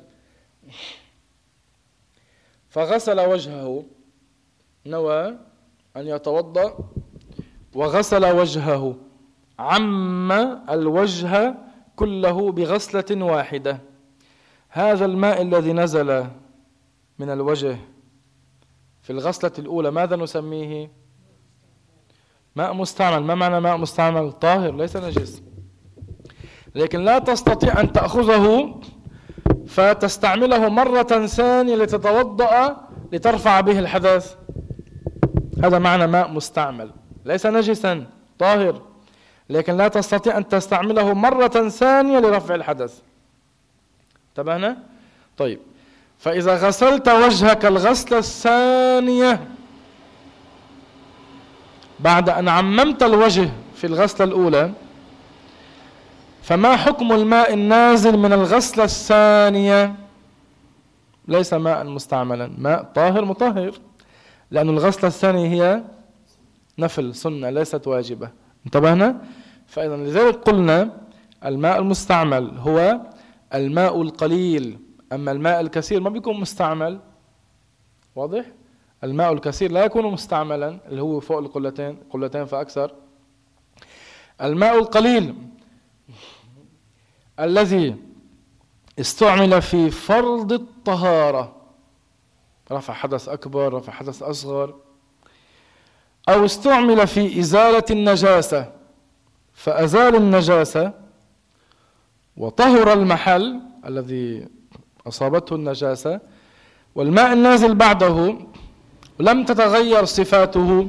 فغسل وجهه، نوى أن يتوضأ وغسل وجهه، عم الوجه كله بغسلة واحدة، هذا الماء الذي نزل من الوجه في الغسلة الأولى ماذا نسميه؟ ماء مستعمل. ما معنى ماء مستعمل؟ طاهر ليس نجس، لكن لا تستطيع أن تأخذه فتستعمله مرة ثانية لتتوضأ لترفع به الحدث. هذا معنى ماء مستعمل، ليس نجسا، طاهر، لكن لا تستطيع أن تستعمله مرة ثانية لرفع الحدث. انتبهنا؟ طيب، فإذا غسلت وجهك الغسلة الثانية بعد أن عممت الوجه في الغسلة الأولى، فما حكم الماء النازل من الغسلة الثانية؟ ليس ماء مستعملا، ماء طاهر مطهر، لأن الغسلة الثانية هي نفل سنة ليست واجبة. انتبهنا؟ فإذا لذلك قلنا الماء المستعمل هو الماء القليل، أما الماء الكثير ما بيكون مستعمل. واضح؟ الماء الكثير لا يكون مستعملا اللي هو فوق القلتين، قلتين فأكثر. الماء القليل الذي استعمل في فرض الطهارة، رفع حدث أكبر، رفع حدث أصغر، أو استعمل في إزالة النجاسة فأزال النجاسة وطهر المحل الذي أصابته النجاسة، والماء النازل بعده لم تتغير صفاته،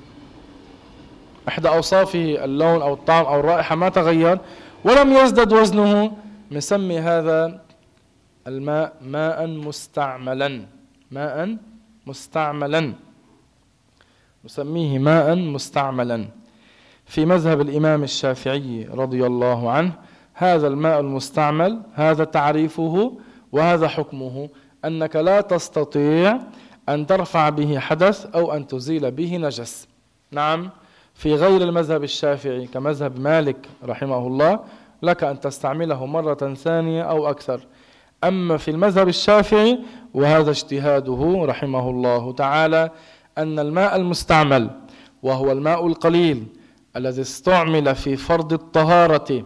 إحدى أوصافه اللون أو الطعم أو الرائحة ما تغير ولم يزدد وزنه، نسمي هذا الماء ماء مستعملا. ماء مستعملا نسميه ماء مستعملا. في مذهب الإمام الشافعي رضي الله عنه هذا الماء المستعمل هذا تعريفه وهذا حكمه، أنك لا تستطيع أن ترفع به حدث أو أن تزيل به نجس. نعم، في غير المذهب الشافعي كمذهب مالك رحمه الله لك أن تستعمله مرة ثانية أو أكثر. أما في المذهب الشافعي وهذا اجتهاده رحمه الله تعالى أن الماء المستعمل وهو الماء القليل الذي استعمل في فرض الطهارة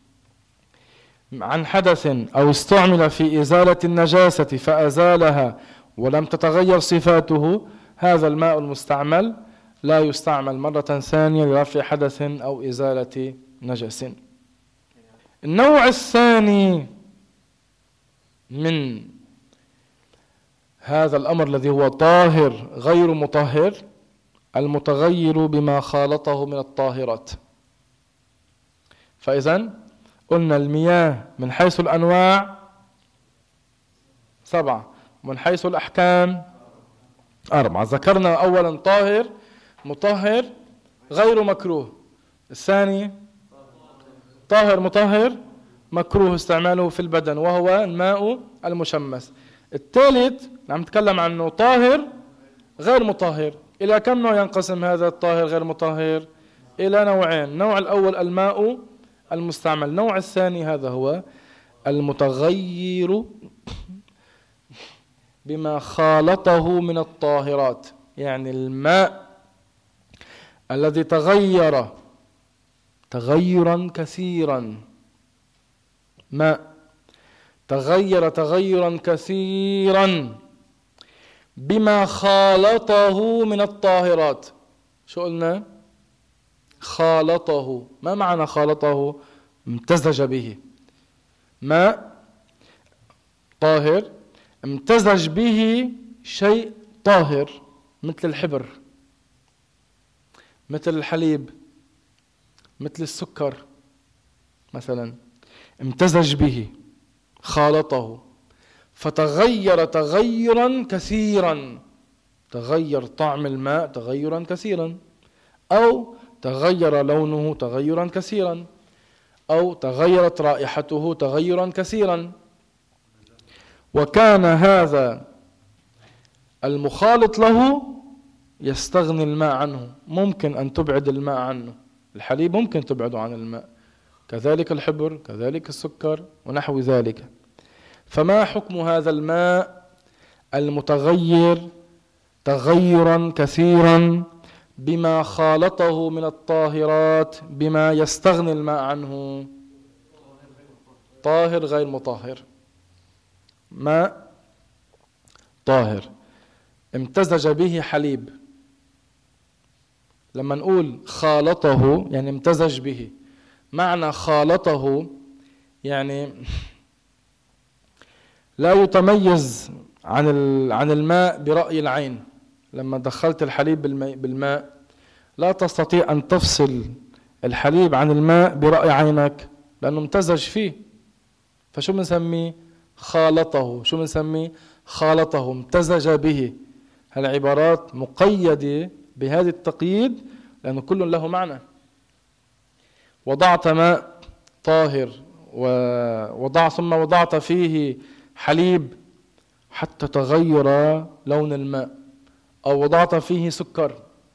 عن حدث أو استعمل في إزالة النجاسة فأزالها ولم تتغير صفاته، هذا الماء المستعمل لا يستعمل مرة ثانية لرفع حدث أو إزالة نجس. النوع الثاني من هذا الأمر الذي هو طاهر غير مطهر المتغير بما خالطه من الطاهرات. فإذن قلنا المياه من حيث الأنواع سبعة، ومن حيث الأحكام أربعة. ذكرنا أولا طاهر مطهر غير مكروه، الثاني طاهر مطهر مكروه استعماله في البدن وهو الماء المشمس، الثالث نعم نتكلم عنه طاهر غير مطهر. إلى كم نوع ينقسم هذا الطاهر غير مطهر؟ إلى نوعين، النوع الأول الماء المستعمل، النوع الثاني هذا هو المتغير بما خالطه من الطاهرات، يعني الماء الذي تغير تغيرا كثيرا، ماء تغير تغيرا كثيرا بما خالطه من الطاهرات. شو قلنا؟ خالطه. ما معنى خالطه؟ امتزج به، ماء طاهر امتزج به شيء طاهر مثل الحبر، مثل الحليب، مثل السكر مثلا، امتزج به خالطه فتغير تغيرا كثيرا، تغير طعم الماء تغيرا كثيرا، أو تغير لونه تغيرا كثيرا، أو تغيرت رائحته تغيرا كثيرا. وكان هذا المخالط له يستغني الماء عنه، ممكن أن تبعد الماء عنه، الحليب ممكن تبعده عن الماء، كذلك الحبر، كذلك السكر ونحو ذلك. فما حكم هذا الماء المتغير تغيرا كثيرا بما خالطه من الطاهرات بما يستغني الماء عنه؟ طاهر غير مطهر، ماء طاهر امتزج به حليب. لما نقول خالطه يعني امتزج به، معنى خالطه يعني لا يتميز عن عن الماء برأي العين. لما دخلت الحليب بالماء لا تستطيع أن تفصل الحليب عن الماء برأي عينك لأنه امتزج فيه. فشو بنسميه؟ خالطه. شو بنسميه؟ خالطه، امتزج به. هالعبارات مقيدة بهذا التقييد لأنه كل له معنى. وضعت ماء طاهر ووضع ثم وضعت فيه حليب حتى تغير لون الماء، أو وضعت فيه سكر،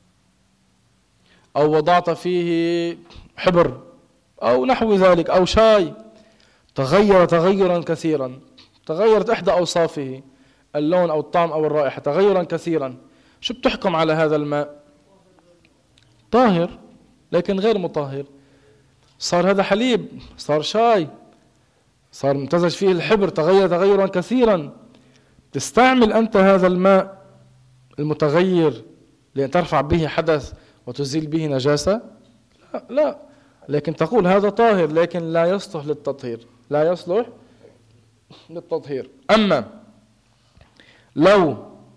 أو وضعت فيه حبر أو نحو ذلك، أو شاي، تغير تغيرا كثيرا، تغيرت إحدى أوصافه، اللون أو الطعم أو الرائحة، تغيرا كثيرا. شو بتحكم على هذا الماء؟ طاهر لكن غير مطهر. صار هذا حليب، صار شاي، صار امتزج فيه الحبر، تغير تغيرا كثيرا. تستعمل أنت هذا الماء المتغير لأن ترفع به حدث وتزيل به نجاسة؟ لا, لا. لكن تقول هذا طاهر لكن لا يصلح للتطهير، لا يصلح للتطهير. أما لو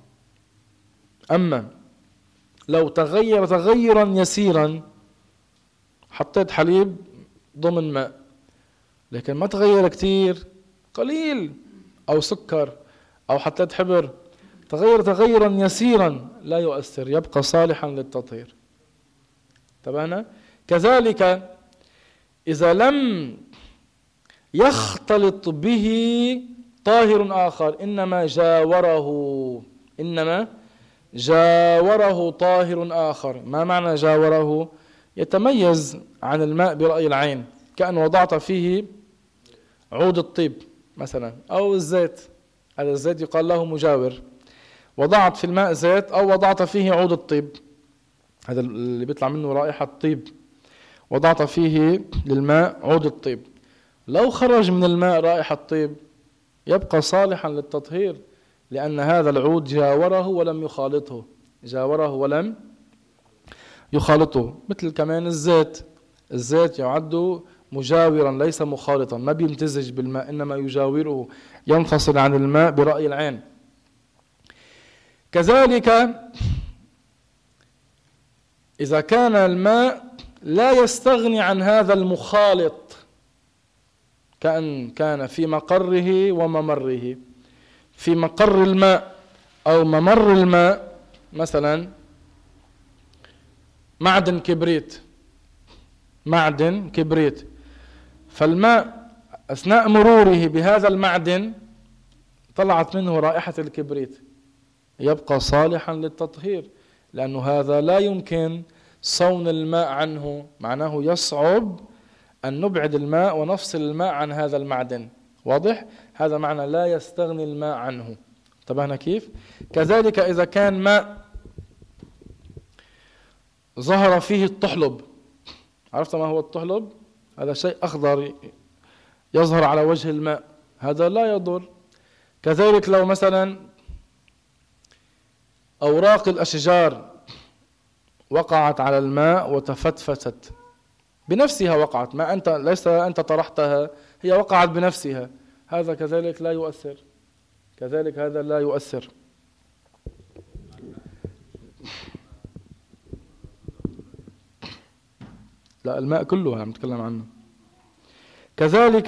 أما لو تغير تغيرا يسيرا، حطيت حليب ضمن ماء لكن ما تغير كتير، قليل، أو سكر، أو حطيت حبر، تغير تغيرا يسيرا، لا يؤثر، يبقى صالحا للتطهير. تبعنا؟ كذلك إذا لم يختلط به طاهر آخر، إنما جاوره إنما جاوره طاهر آخر. ما معنى جاوره؟ يتميز عن الماء برأي العين، كأن وضعت فيه عود الطيب مثلا، أو الزيت، هذا الزيت يقال له مجاور. وضعت في الماء زيت أو وضعت فيه عود الطيب، هذا اللي بيطلع منه رائحة طيب، وضعت فيه للماء عود الطيب، لو خرج من الماء رائحة طيب يبقى صالحا للتطهير، لأن هذا العود جاوره ولم يخالطه، جاوره ولم يخالطه. مثل كمان الزيت، الزيت يعد مجاورا ليس مخالطا، ما بيمتزج بالماء إنما يجاوره، ينفصل عن الماء برأي العين. كذلك إذا كان الماء لا يستغني عن هذا المخالط، كأن كان في مقره وممره، في مقر الماء أو ممر الماء مثلا معدن كبريت، معدن كبريت، فالماء أثناء مروره بهذا المعدن طلعت منه رائحة الكبريت، يبقى صالحا للتطهير، لأنه هذا لا يمكن صون الماء عنه، معناه يصعب أن نبعد الماء ونفصل الماء عن هذا المعدن. واضح؟ هذا معنى لا يستغني الماء عنه. انتبهنا كيف؟ كذلك إذا كان ماء ظهر فيه الطحلب، عرفت ما هو الطحلب؟ هذا شيء أخضر يظهر على وجه الماء، هذا لا يضر. كذلك لو مثلا أوراق الأشجار وقعت على الماء وتفتفتت بنفسها، وقعت، ما أنت ليس أنت طرحتها، هي وقعت بنفسها، هذا كذلك لا يؤثر، كذلك هذا لا يؤثر. لا، الماء كله عم نتكلم عنه. كذلك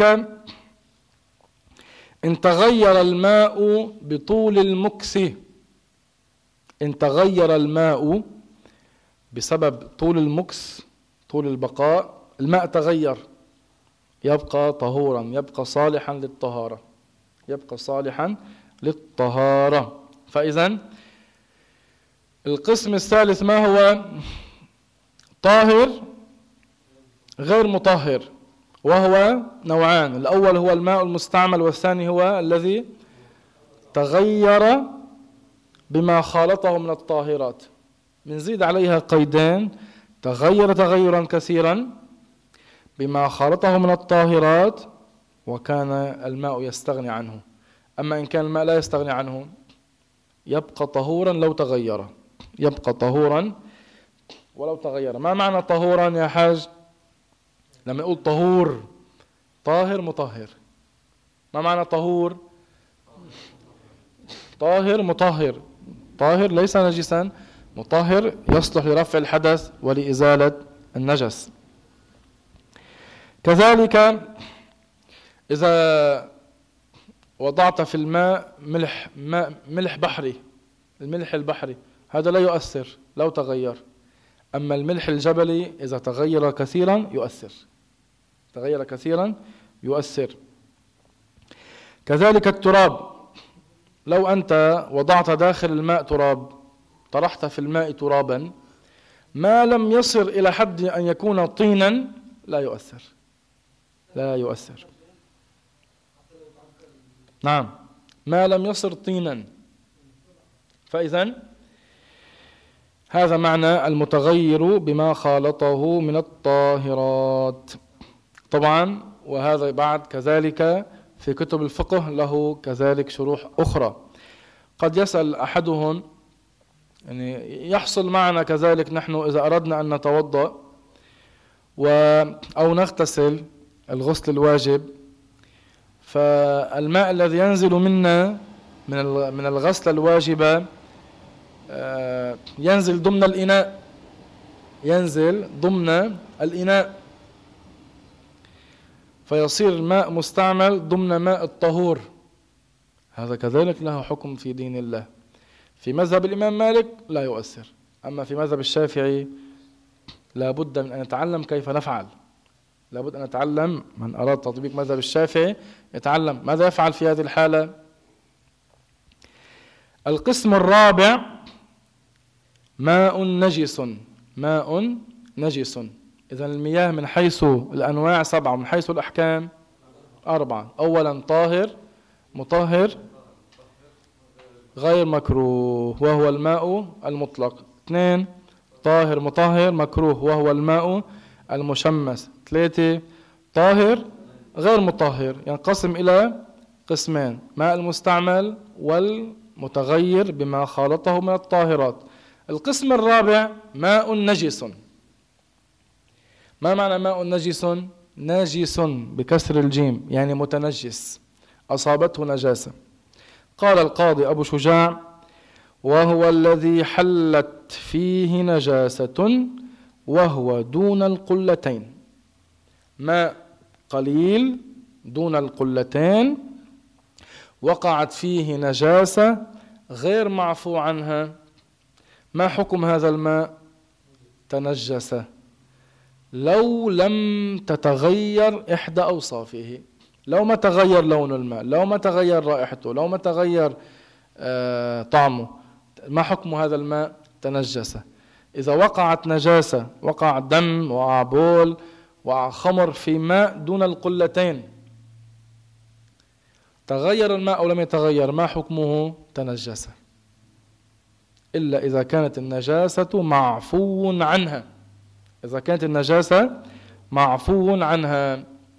إن تغير الماء بطول المكث، إن تغير الماء بسبب طول المكث، طول البقاء، الماء تغير، يبقى طهورا، يبقى صالحا للطهارة، يبقى صالحا للطهارة. فإذن القسم الثالث ما هو؟ طاهر غير مطهر، وهو نوعان، الأول هو الماء المستعمل، والثاني هو الذي تغير بما خالطه من الطاهرات. بنزيد عليها قيدين: تغير تغيرا كثيرا بما خالطه من الطاهرات وكان الماء يستغني عنه. أما إن كان الماء لا يستغني عنه يبقى طهورا لو تغير، يبقى طهورا ولو تغير. ما معنى طهورا يا حاج؟ لما يقول طهور، طاهر مطهر، ما معنى طهور؟ طاهر مطهر، طاهر ليس نجسا، مطهر يصلح لرفع الحدث ولإزالة النجس. كذلك إذا وضعت في الماء ملح، ماء ملح بحري، الملح البحري هذا لا يؤثر لو تغير، أما الملح الجبلي إذا تغير كثيرا يؤثر، تغير كثيرا يؤثر. كذلك التراب، لو أنت وضعت داخل الماء تراب، طرحت في الماء ترابا، ما لم يصل إلى حد أن يكون طينا لا يؤثر، لا يؤثر. نعم، ما لم يصر طينا. فإذن هذا معنى المتغير بما خالطه من الطاهرات. طبعا وهذا بعد كذلك في كتب الفقه له كذلك شروح أخرى. قد يسأل أحدهم، يعني يحصل معنا كذلك نحن إذا أردنا أن نتوضأ و أو نغتسل الغسل الواجب، فالماء الذي ينزل منا من من الغسلة الواجبة ينزل ضمن الإناء، ينزل ضمن الإناء، فيصير الماء مستعمل ضمن ماء الطهور. هذا كذلك له حكم في دين الله. في مذهب الإمام مالك لا يؤثر، أما في مذهب الشافعي لا بد من أن نتعلم كيف نفعل، لا بد أن نتعلم. من أراد تطبيق مذهب الشافعي يتعلم ماذا يفعل في هذه الحالة. القسم الرابع ماء نجس، ماء نجس. إذن المياه من حيث الأنواع سبعة، من حيث الأحكام أربعة. أولا طاهر مطهر غير مكروه وهو الماء المطلق. اثنين طاهر مطهر مكروه وهو الماء المشمس. ثلاثة طاهر غير مطهر ينقسم إلى قسمين: ماء المستعمل والمتغير بما خالطه من الطاهرات. القسم الرابع ماء نجس. ما معنى ماء نجس؟ نجس بكسر الجيم يعني متنجس، أصابته نجاسة. قال القاضي أبو شجاع: وهو الذي حلت فيه نجاسة وهو دون القلتين. ماء قليل دون القلتين وقعت فيه نجاسة غير معفو عنها، ما حكم هذا الماء؟ تنجس لو لم تتغير إحدى أوصافه. لو ما تغير لون الماء، لو ما تغير رائحته، لو ما تغير آه طعمه، ما حكم هذا الماء؟ تنجس. إذا وقعت نجاسة، وقع دم وقع بول وقع خمر في ماء دون القلتين، تغير الماء أو لم يتغير، ما حكمه؟ تنجس، إلا إذا كانت النجاسة معفو عنها. إذا كانت النجاسة معفو عنها.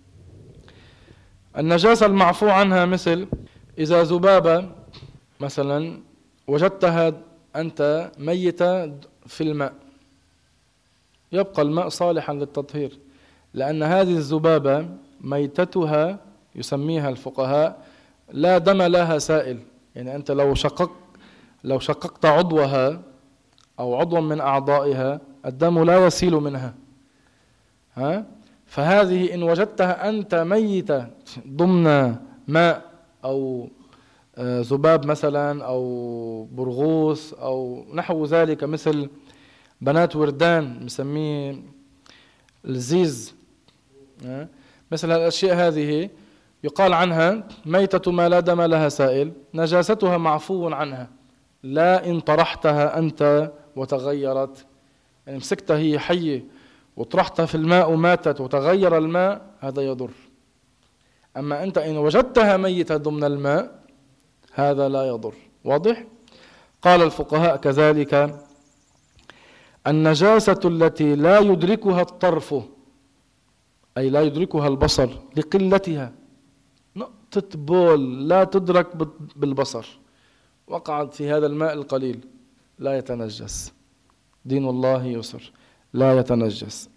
النجاسة المعفو عنها مثل إذا ذبابة مثلا وجدتها أنت ميتة في الماء، يبقى الماء صالحا للتطهير، لأن هذه الذبابة ميتتها يسميها الفقهاء لا دم لها سائل. يعني أنت لو شقق لو شققت عضوها أو عضوا من أعضائها الدم لا يسيل منها. ها؟ فهذه إن وجدتها أنت ميتة ضمن ماء أو ذباب مثلا أو برغوث أو نحو ذلك، مثل بنات وردان مسميه الزيز، مثل الأشياء هذه يقال عنها ميتة ما لا دم لها سائل، نجاستها معفو عنها. لا إن طرحتها أنت وتغيرت، يعني مسكتها هي حية وطرحتها في الماء وماتت وتغير الماء، هذا يضر. أما أنت إن وجدتها ميتة ضمن الماء هذا لا يضر. واضح؟ قال الفقهاء كذلك: النجاسة التي لا يدركها الطرف، أي لا يدركها البصر لقلتها، نقطة بول لا تدرك بالبصر وقعت في هذا الماء القليل، لا يتنجس. دين الله يسر لا يتنجس.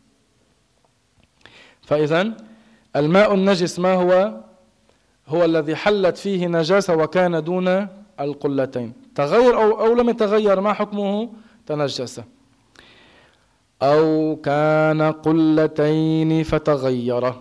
فإذن الماء النجس ما هو؟ هو الذي حلت فيه نجاسة وكان دون القلتين، تغير أو, أو لم يتغير، ما حكمه؟ تنجس. أو كان قلتين فتغير.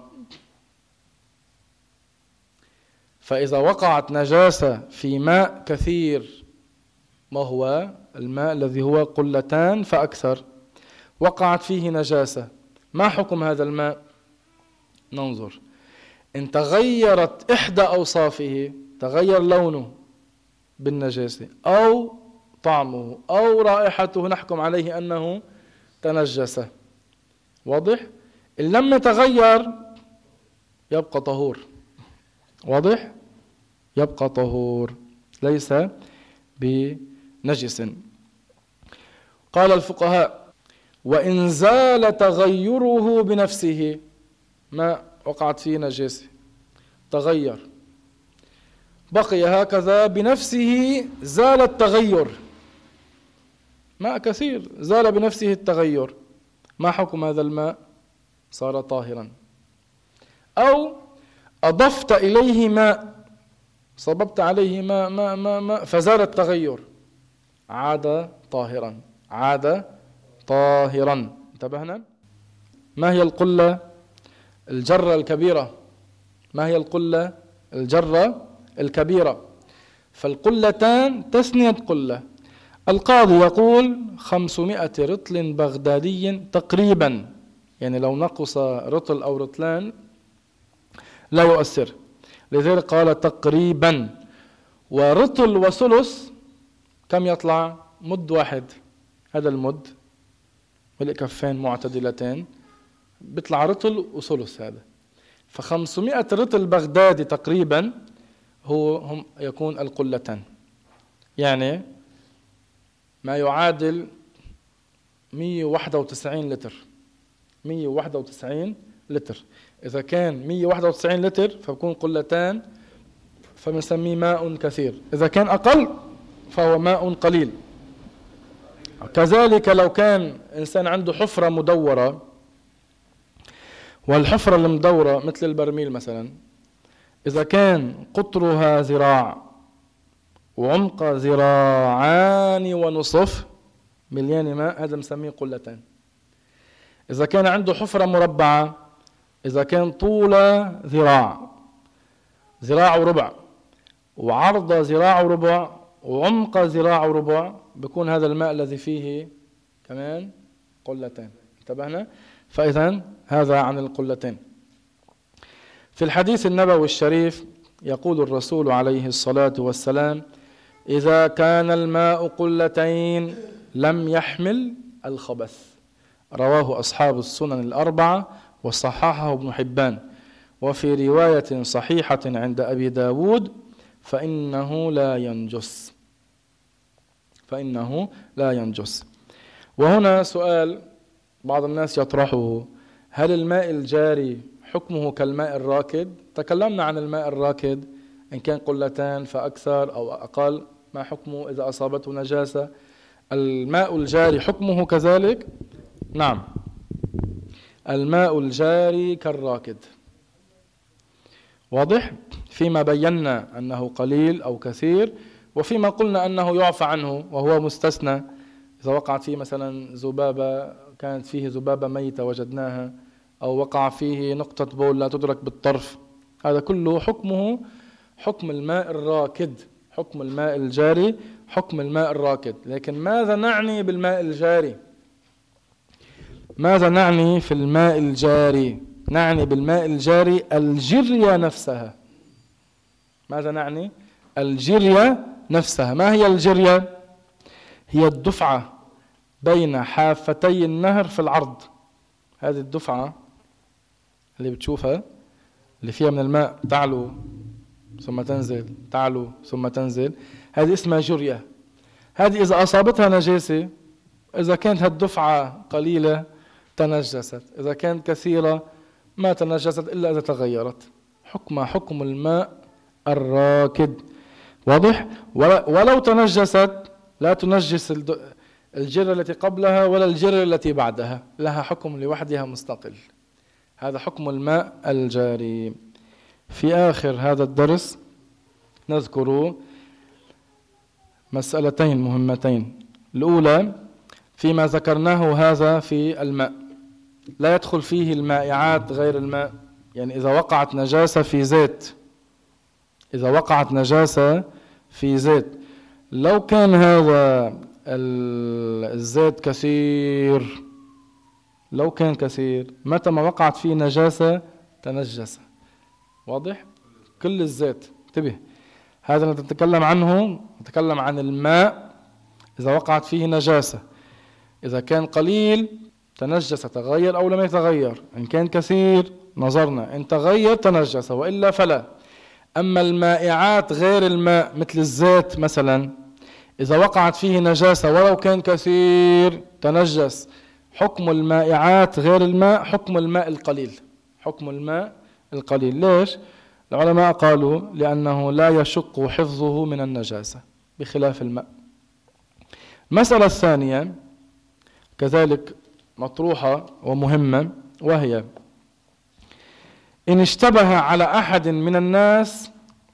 فإذا وقعت نجاسة في ماء كثير، ما هو الماء الذي هو قلتان فأكثر، وقعت فيه نجاسة، ما حكم هذا الماء؟ ننظر. إن تغيرت إحدى أوصافه، تغير لونه بالنجاسة أو طعمه أو رائحته، نحكم عليه أنه تنجس. واضح؟ إن لم يتغير يبقى طهور. واضح؟ يبقى طهور ليس بنجس. قال الفقهاء: وإن زال تغيره بنفسه، ما وقعت فيه نجاسة تغير بقي هكذا بنفسه، زال التغير، ماء كثير زال بنفسه التغير، ما حكم هذا الماء؟ صار طاهرا. أو أضفت إليه ماء، صببت عليه ماء ماء ماء, ماء فزال التغير، عاد طاهرا، عاد طاهرا. انتبهنا؟ ما هي القلة؟ الجرة الكبيرة. ما هي القلة؟ الجرة الكبيرة. فالقلتان تثنية قلة. القاضي يقول خمسمائة رطل بغدادي تقريبا، يعني لو نقص رطل أو رطلان لا يؤثر، لذلك قال تقريبا. ورطل وثلث كم يطلع؟ مد واحد، هذا المد ملء كفين معتدلتين بيطلع رطل وثلث. هذا فخمسمائة رطل بغدادي تقريبا هو هم يكون القلتان، يعني ما يعادل مئة وواحد وتسعين لتر. مئة وواحد وتسعين لتر، إذا كان مئة وواحد وتسعين لتر فبكون قلتان، فبنسميه ماء كثير. إذا كان أقل فهو ماء قليل. كذلك لو كان إنسان عنده حفرة مدورة، والحفرة المدورة مثل البرميل مثلا، إذا كان قطرها ذراع وعمق ذراعان ونصف مليان ماء، هذا مسميه قلتان. إذا كان عنده حفرة مربعة، إذا كان طولها ذراع ذراع وربع وعرض ذراع وربع وعمق ذراع وربع، بيكون هذا الماء الذي فيه كمان قلتين. انتبهنا؟ فإذا هذا عن القلتين. في الحديث النبوي الشريف يقول الرسول عليه الصلاة والسلام: إذا كان الماء قلتين لم يحمل الخبث. رواه أصحاب السنن الأربعة وصححه ابن حبان. وفي رواية صحيحة عند أبي داود: فإنه لا ينجس فإنه لا ينجس. وهنا سؤال بعض الناس يطرحه: هل الماء الجاري حكمه كالماء الراكد؟ تكلمنا عن الماء الراكد، إن كان قلتان فأكثر أو أقل، ما حكمه إذا أصابته نجاسة؟ الماء الجاري حكمه كذلك؟ نعم، الماء الجاري كالراكد. واضح؟ فيما بينا أنه قليل أو كثير، وفيما قلنا أنه يعفى عنه وهو مستثنى. إذا وقعت فيه مثلا ذبابة، كانت فيه ذبابة ميتة وجدناها، أو وقع فيه نقطة بول لا تدرك بالطرف، هذا كله حكمه حكم الماء الراكد، حكم الماء الجاري حكم الماء الراكد. لكن ماذا نعني بالماء الجاري؟ ماذا نعني في الماء الجاري؟ نعني بالماء الجاري الجرية نفسها. ماذا نعني؟ الجرية نفسها. ما هي الجرية؟ هي الدفعة بين حافتي النهر في العرض. هذه الدفعة اللي بتشوفها اللي فيها من الماء تعلو ثم تنزل، تعلو ثم تنزل، هذه اسمها جرية. هذه إذا أصابتها نجاسة، إذا كانت هالدفعة قليلة تنجست، إذا كانت كثيرة ما تنجست إلا إذا تغيرت. حكم حكم الماء الراكد. واضح؟ ولو تنجست لا تنجس الجرة التي قبلها ولا الجرة التي بعدها، لها حكم لوحدها مستقل. هذا حكم الماء الجاري. في آخر هذا الدرس نذكر مسألتين مهمتين. الأولى فيما ذكرناه هذا في الماء، لا يدخل فيه المائعات غير الماء. يعني إذا وقعت نجاسة في زيت، إذا وقعت نجاسة في زيت، لو كان هذا الزيت كثير، لو كان كثير، متى ما وقعت فيه نجاسة تنجس. واضح؟ كل الزيت، انتبه، هذا نتكلم عنه، نتكلم عن الماء إذا وقعت فيه نجاسة. إذا كان قليل تنجس تغير أو لم يتغير، إن كان كثير نظرنا، إن تغير تنجس وإلا فلا. أما المائعات غير الماء مثل الزيت مثلا، إذا وقعت فيه نجاسة ولو كان كثير تنجس. حكم المائعات غير الماء حكم الماء القليل، حكم الماء القليل. ليش؟ العلماء قالوا لأنه لا يشق حفظه من النجاسة بخلاف الماء. المسألة الثانية كذلك مطروحة ومهمة، وهي إن اشتبه على أحد من الناس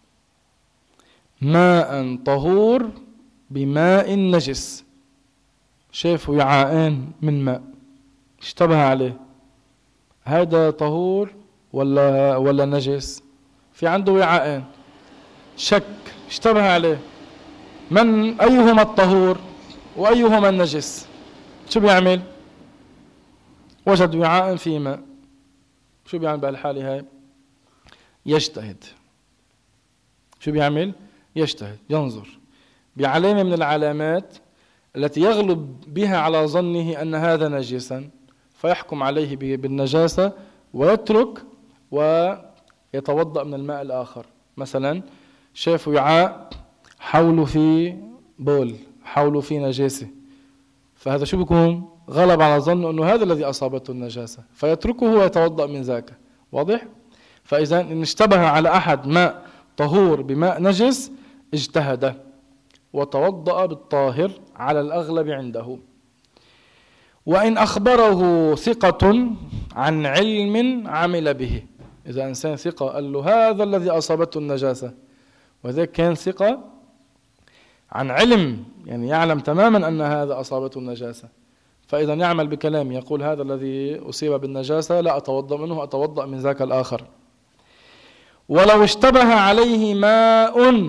ماء طهور بماء نجس، شافوا وعاءين من ماء، اشتبه عليه هذا طهور ولا ولا نجس، في عنده وعاءين، شك، اشتبه عليه من أيهما الطهور وأيهما النجس، شو بيعمل؟ وجد وعاء فيه ماء، شو بيعمل بهالحالة هاي؟ يجتهد. شو بيعمل؟ يجتهد، ينظر بعلامة من العلامات التي يغلب بها على ظنه أن هذا نجسا، فيحكم عليه بالنجاسة ويترك ويتوضأ من الماء الآخر. مثلا شاف وعاء حوله فيه بول، حوله فيه نجاسة، فهذا شو بيكون؟ غلب على ظنه أنه هذا الذي أصابته النجاسة، فيتركه ويتوضأ من ذاك. واضح؟ فإذا إن اشتبه على أحد ماء طهور بماء نجس اجتهد وتوضأ بالطاهر على الأغلب عنده. وإن أخبره ثقة عن علم عمل به، إذا إنسان ثقة قال له هذا الذي أصابته النجاسة، وذلك كان ثقة عن علم، يعني يعلم تماما أن هذا أصابته النجاسة، فإذا يعمل بكلام يقول هذا الذي أصيب بالنجاسة لا أتوضأ منه، أتوضأ من ذاك الآخر. ولو اشتبه عليه ماء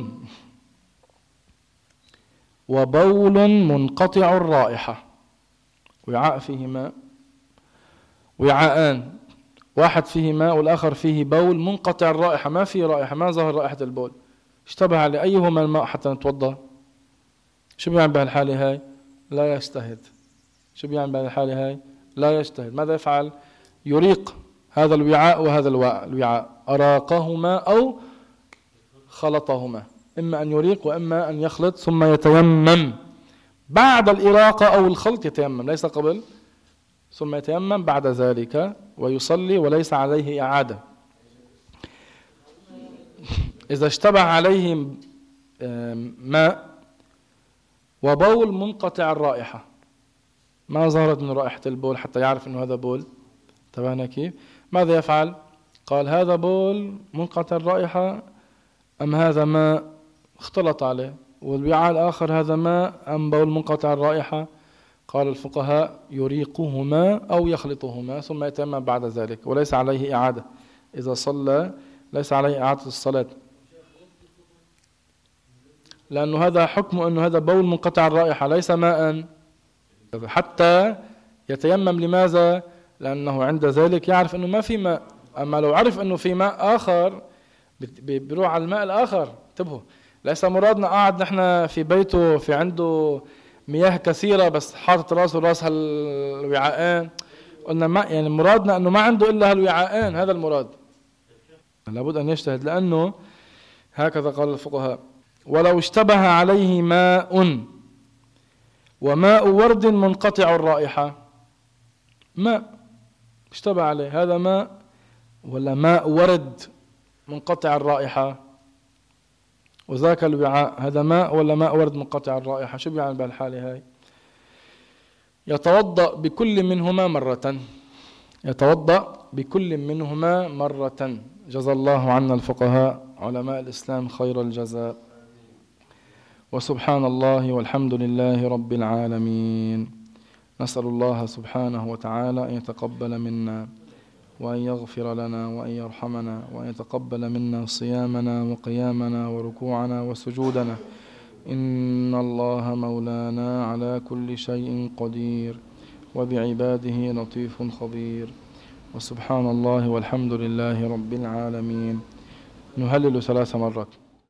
وبول منقطع الرائحة، وعاء فيه ماء، وعاءان، واحد فيه ماء والآخر فيه بول منقطع الرائحة، ما فيه رائحة، ما ظهر رائحة البول، اشتبه على أيهما الماء حتى نتوضأ؟ شو بيعمل بهالحالة هاي؟ لا يجتهد. شو بيعمل بهالحالة هاي؟ لا يجتهد. ماذا يفعل؟ يريق هذا الوعاء وهذا الوعاء، أراقهما أو خلطهما، إما أن يريق وإما أن يخلط، ثم يتيمم بعد الإراقة أو الخلط، يتيمم ليس قبل، ثم يتيمم بعد ذلك ويصلي وليس عليه إعادة. إذا اشتبه عليه ماء وبول منقطع الرائحة، ما ظهرت من رائحة البول حتى يعرف أنه هذا بول، تبعنا كيف؟ ماذا يفعل؟ قال هذا بول منقطع الرائحة أم هذا ماء اختلط عليه، والوعاء الآخر هذا ماء أم بول منقطع الرائحة؟ قال الفقهاء يريقهما أو يخلطهما ثم يتيمم بعد ذلك وليس عليه إعادة. إذا صلى ليس عليه إعادة الصلاة، لأنه هذا حكمه أنه هذا بول منقطع الرائحة ليس ماء، حتى يتيمم. لماذا؟ لأنه عند ذلك يعرف أنه ما في ماء. أما لو عرف أنه في ماء آخر بيروح على الماء الآخر. انتبهوا، ليس مرادنا قاعد نحن في بيته في عنده مياه كثيرة بس حاطط راسه راس هالوعاءين، قلنا ما يعني مرادنا أنه ما عنده إلا هالوعاءين، هذا المراد. لابد أن يجتهد، لأنه هكذا قال الفقهاء: ولو اشتبه عليه ماء وماء ورد منقطع الرائحة، ماء اشتبه عليه، هذا ماء ولا ماء ورد منقطع الرائحة، وذاك الوعاء هذا ماء ولا ماء ورد منقطع الرائحة، شو بيعمل بهالحالة هاي؟ يتوضأ بكل منهما مرة، يتوضأ بكل منهما مرة. جزا الله عنا الفقهاء علماء الإسلام خير الجزاء. وسبحان الله والحمد لله رب العالمين. نسأل الله سبحانه وتعالى أن يتقبل منا وأن يغفر لنا وأن يرحمنا وأن يتقبل منا صيامنا وقيامنا وركوعنا وسجودنا. إن الله مولانا على كل شيء قدير وبعباده لطيف خبير. وسبحان الله والحمد لله رب العالمين. نهلل ثلاث مرات.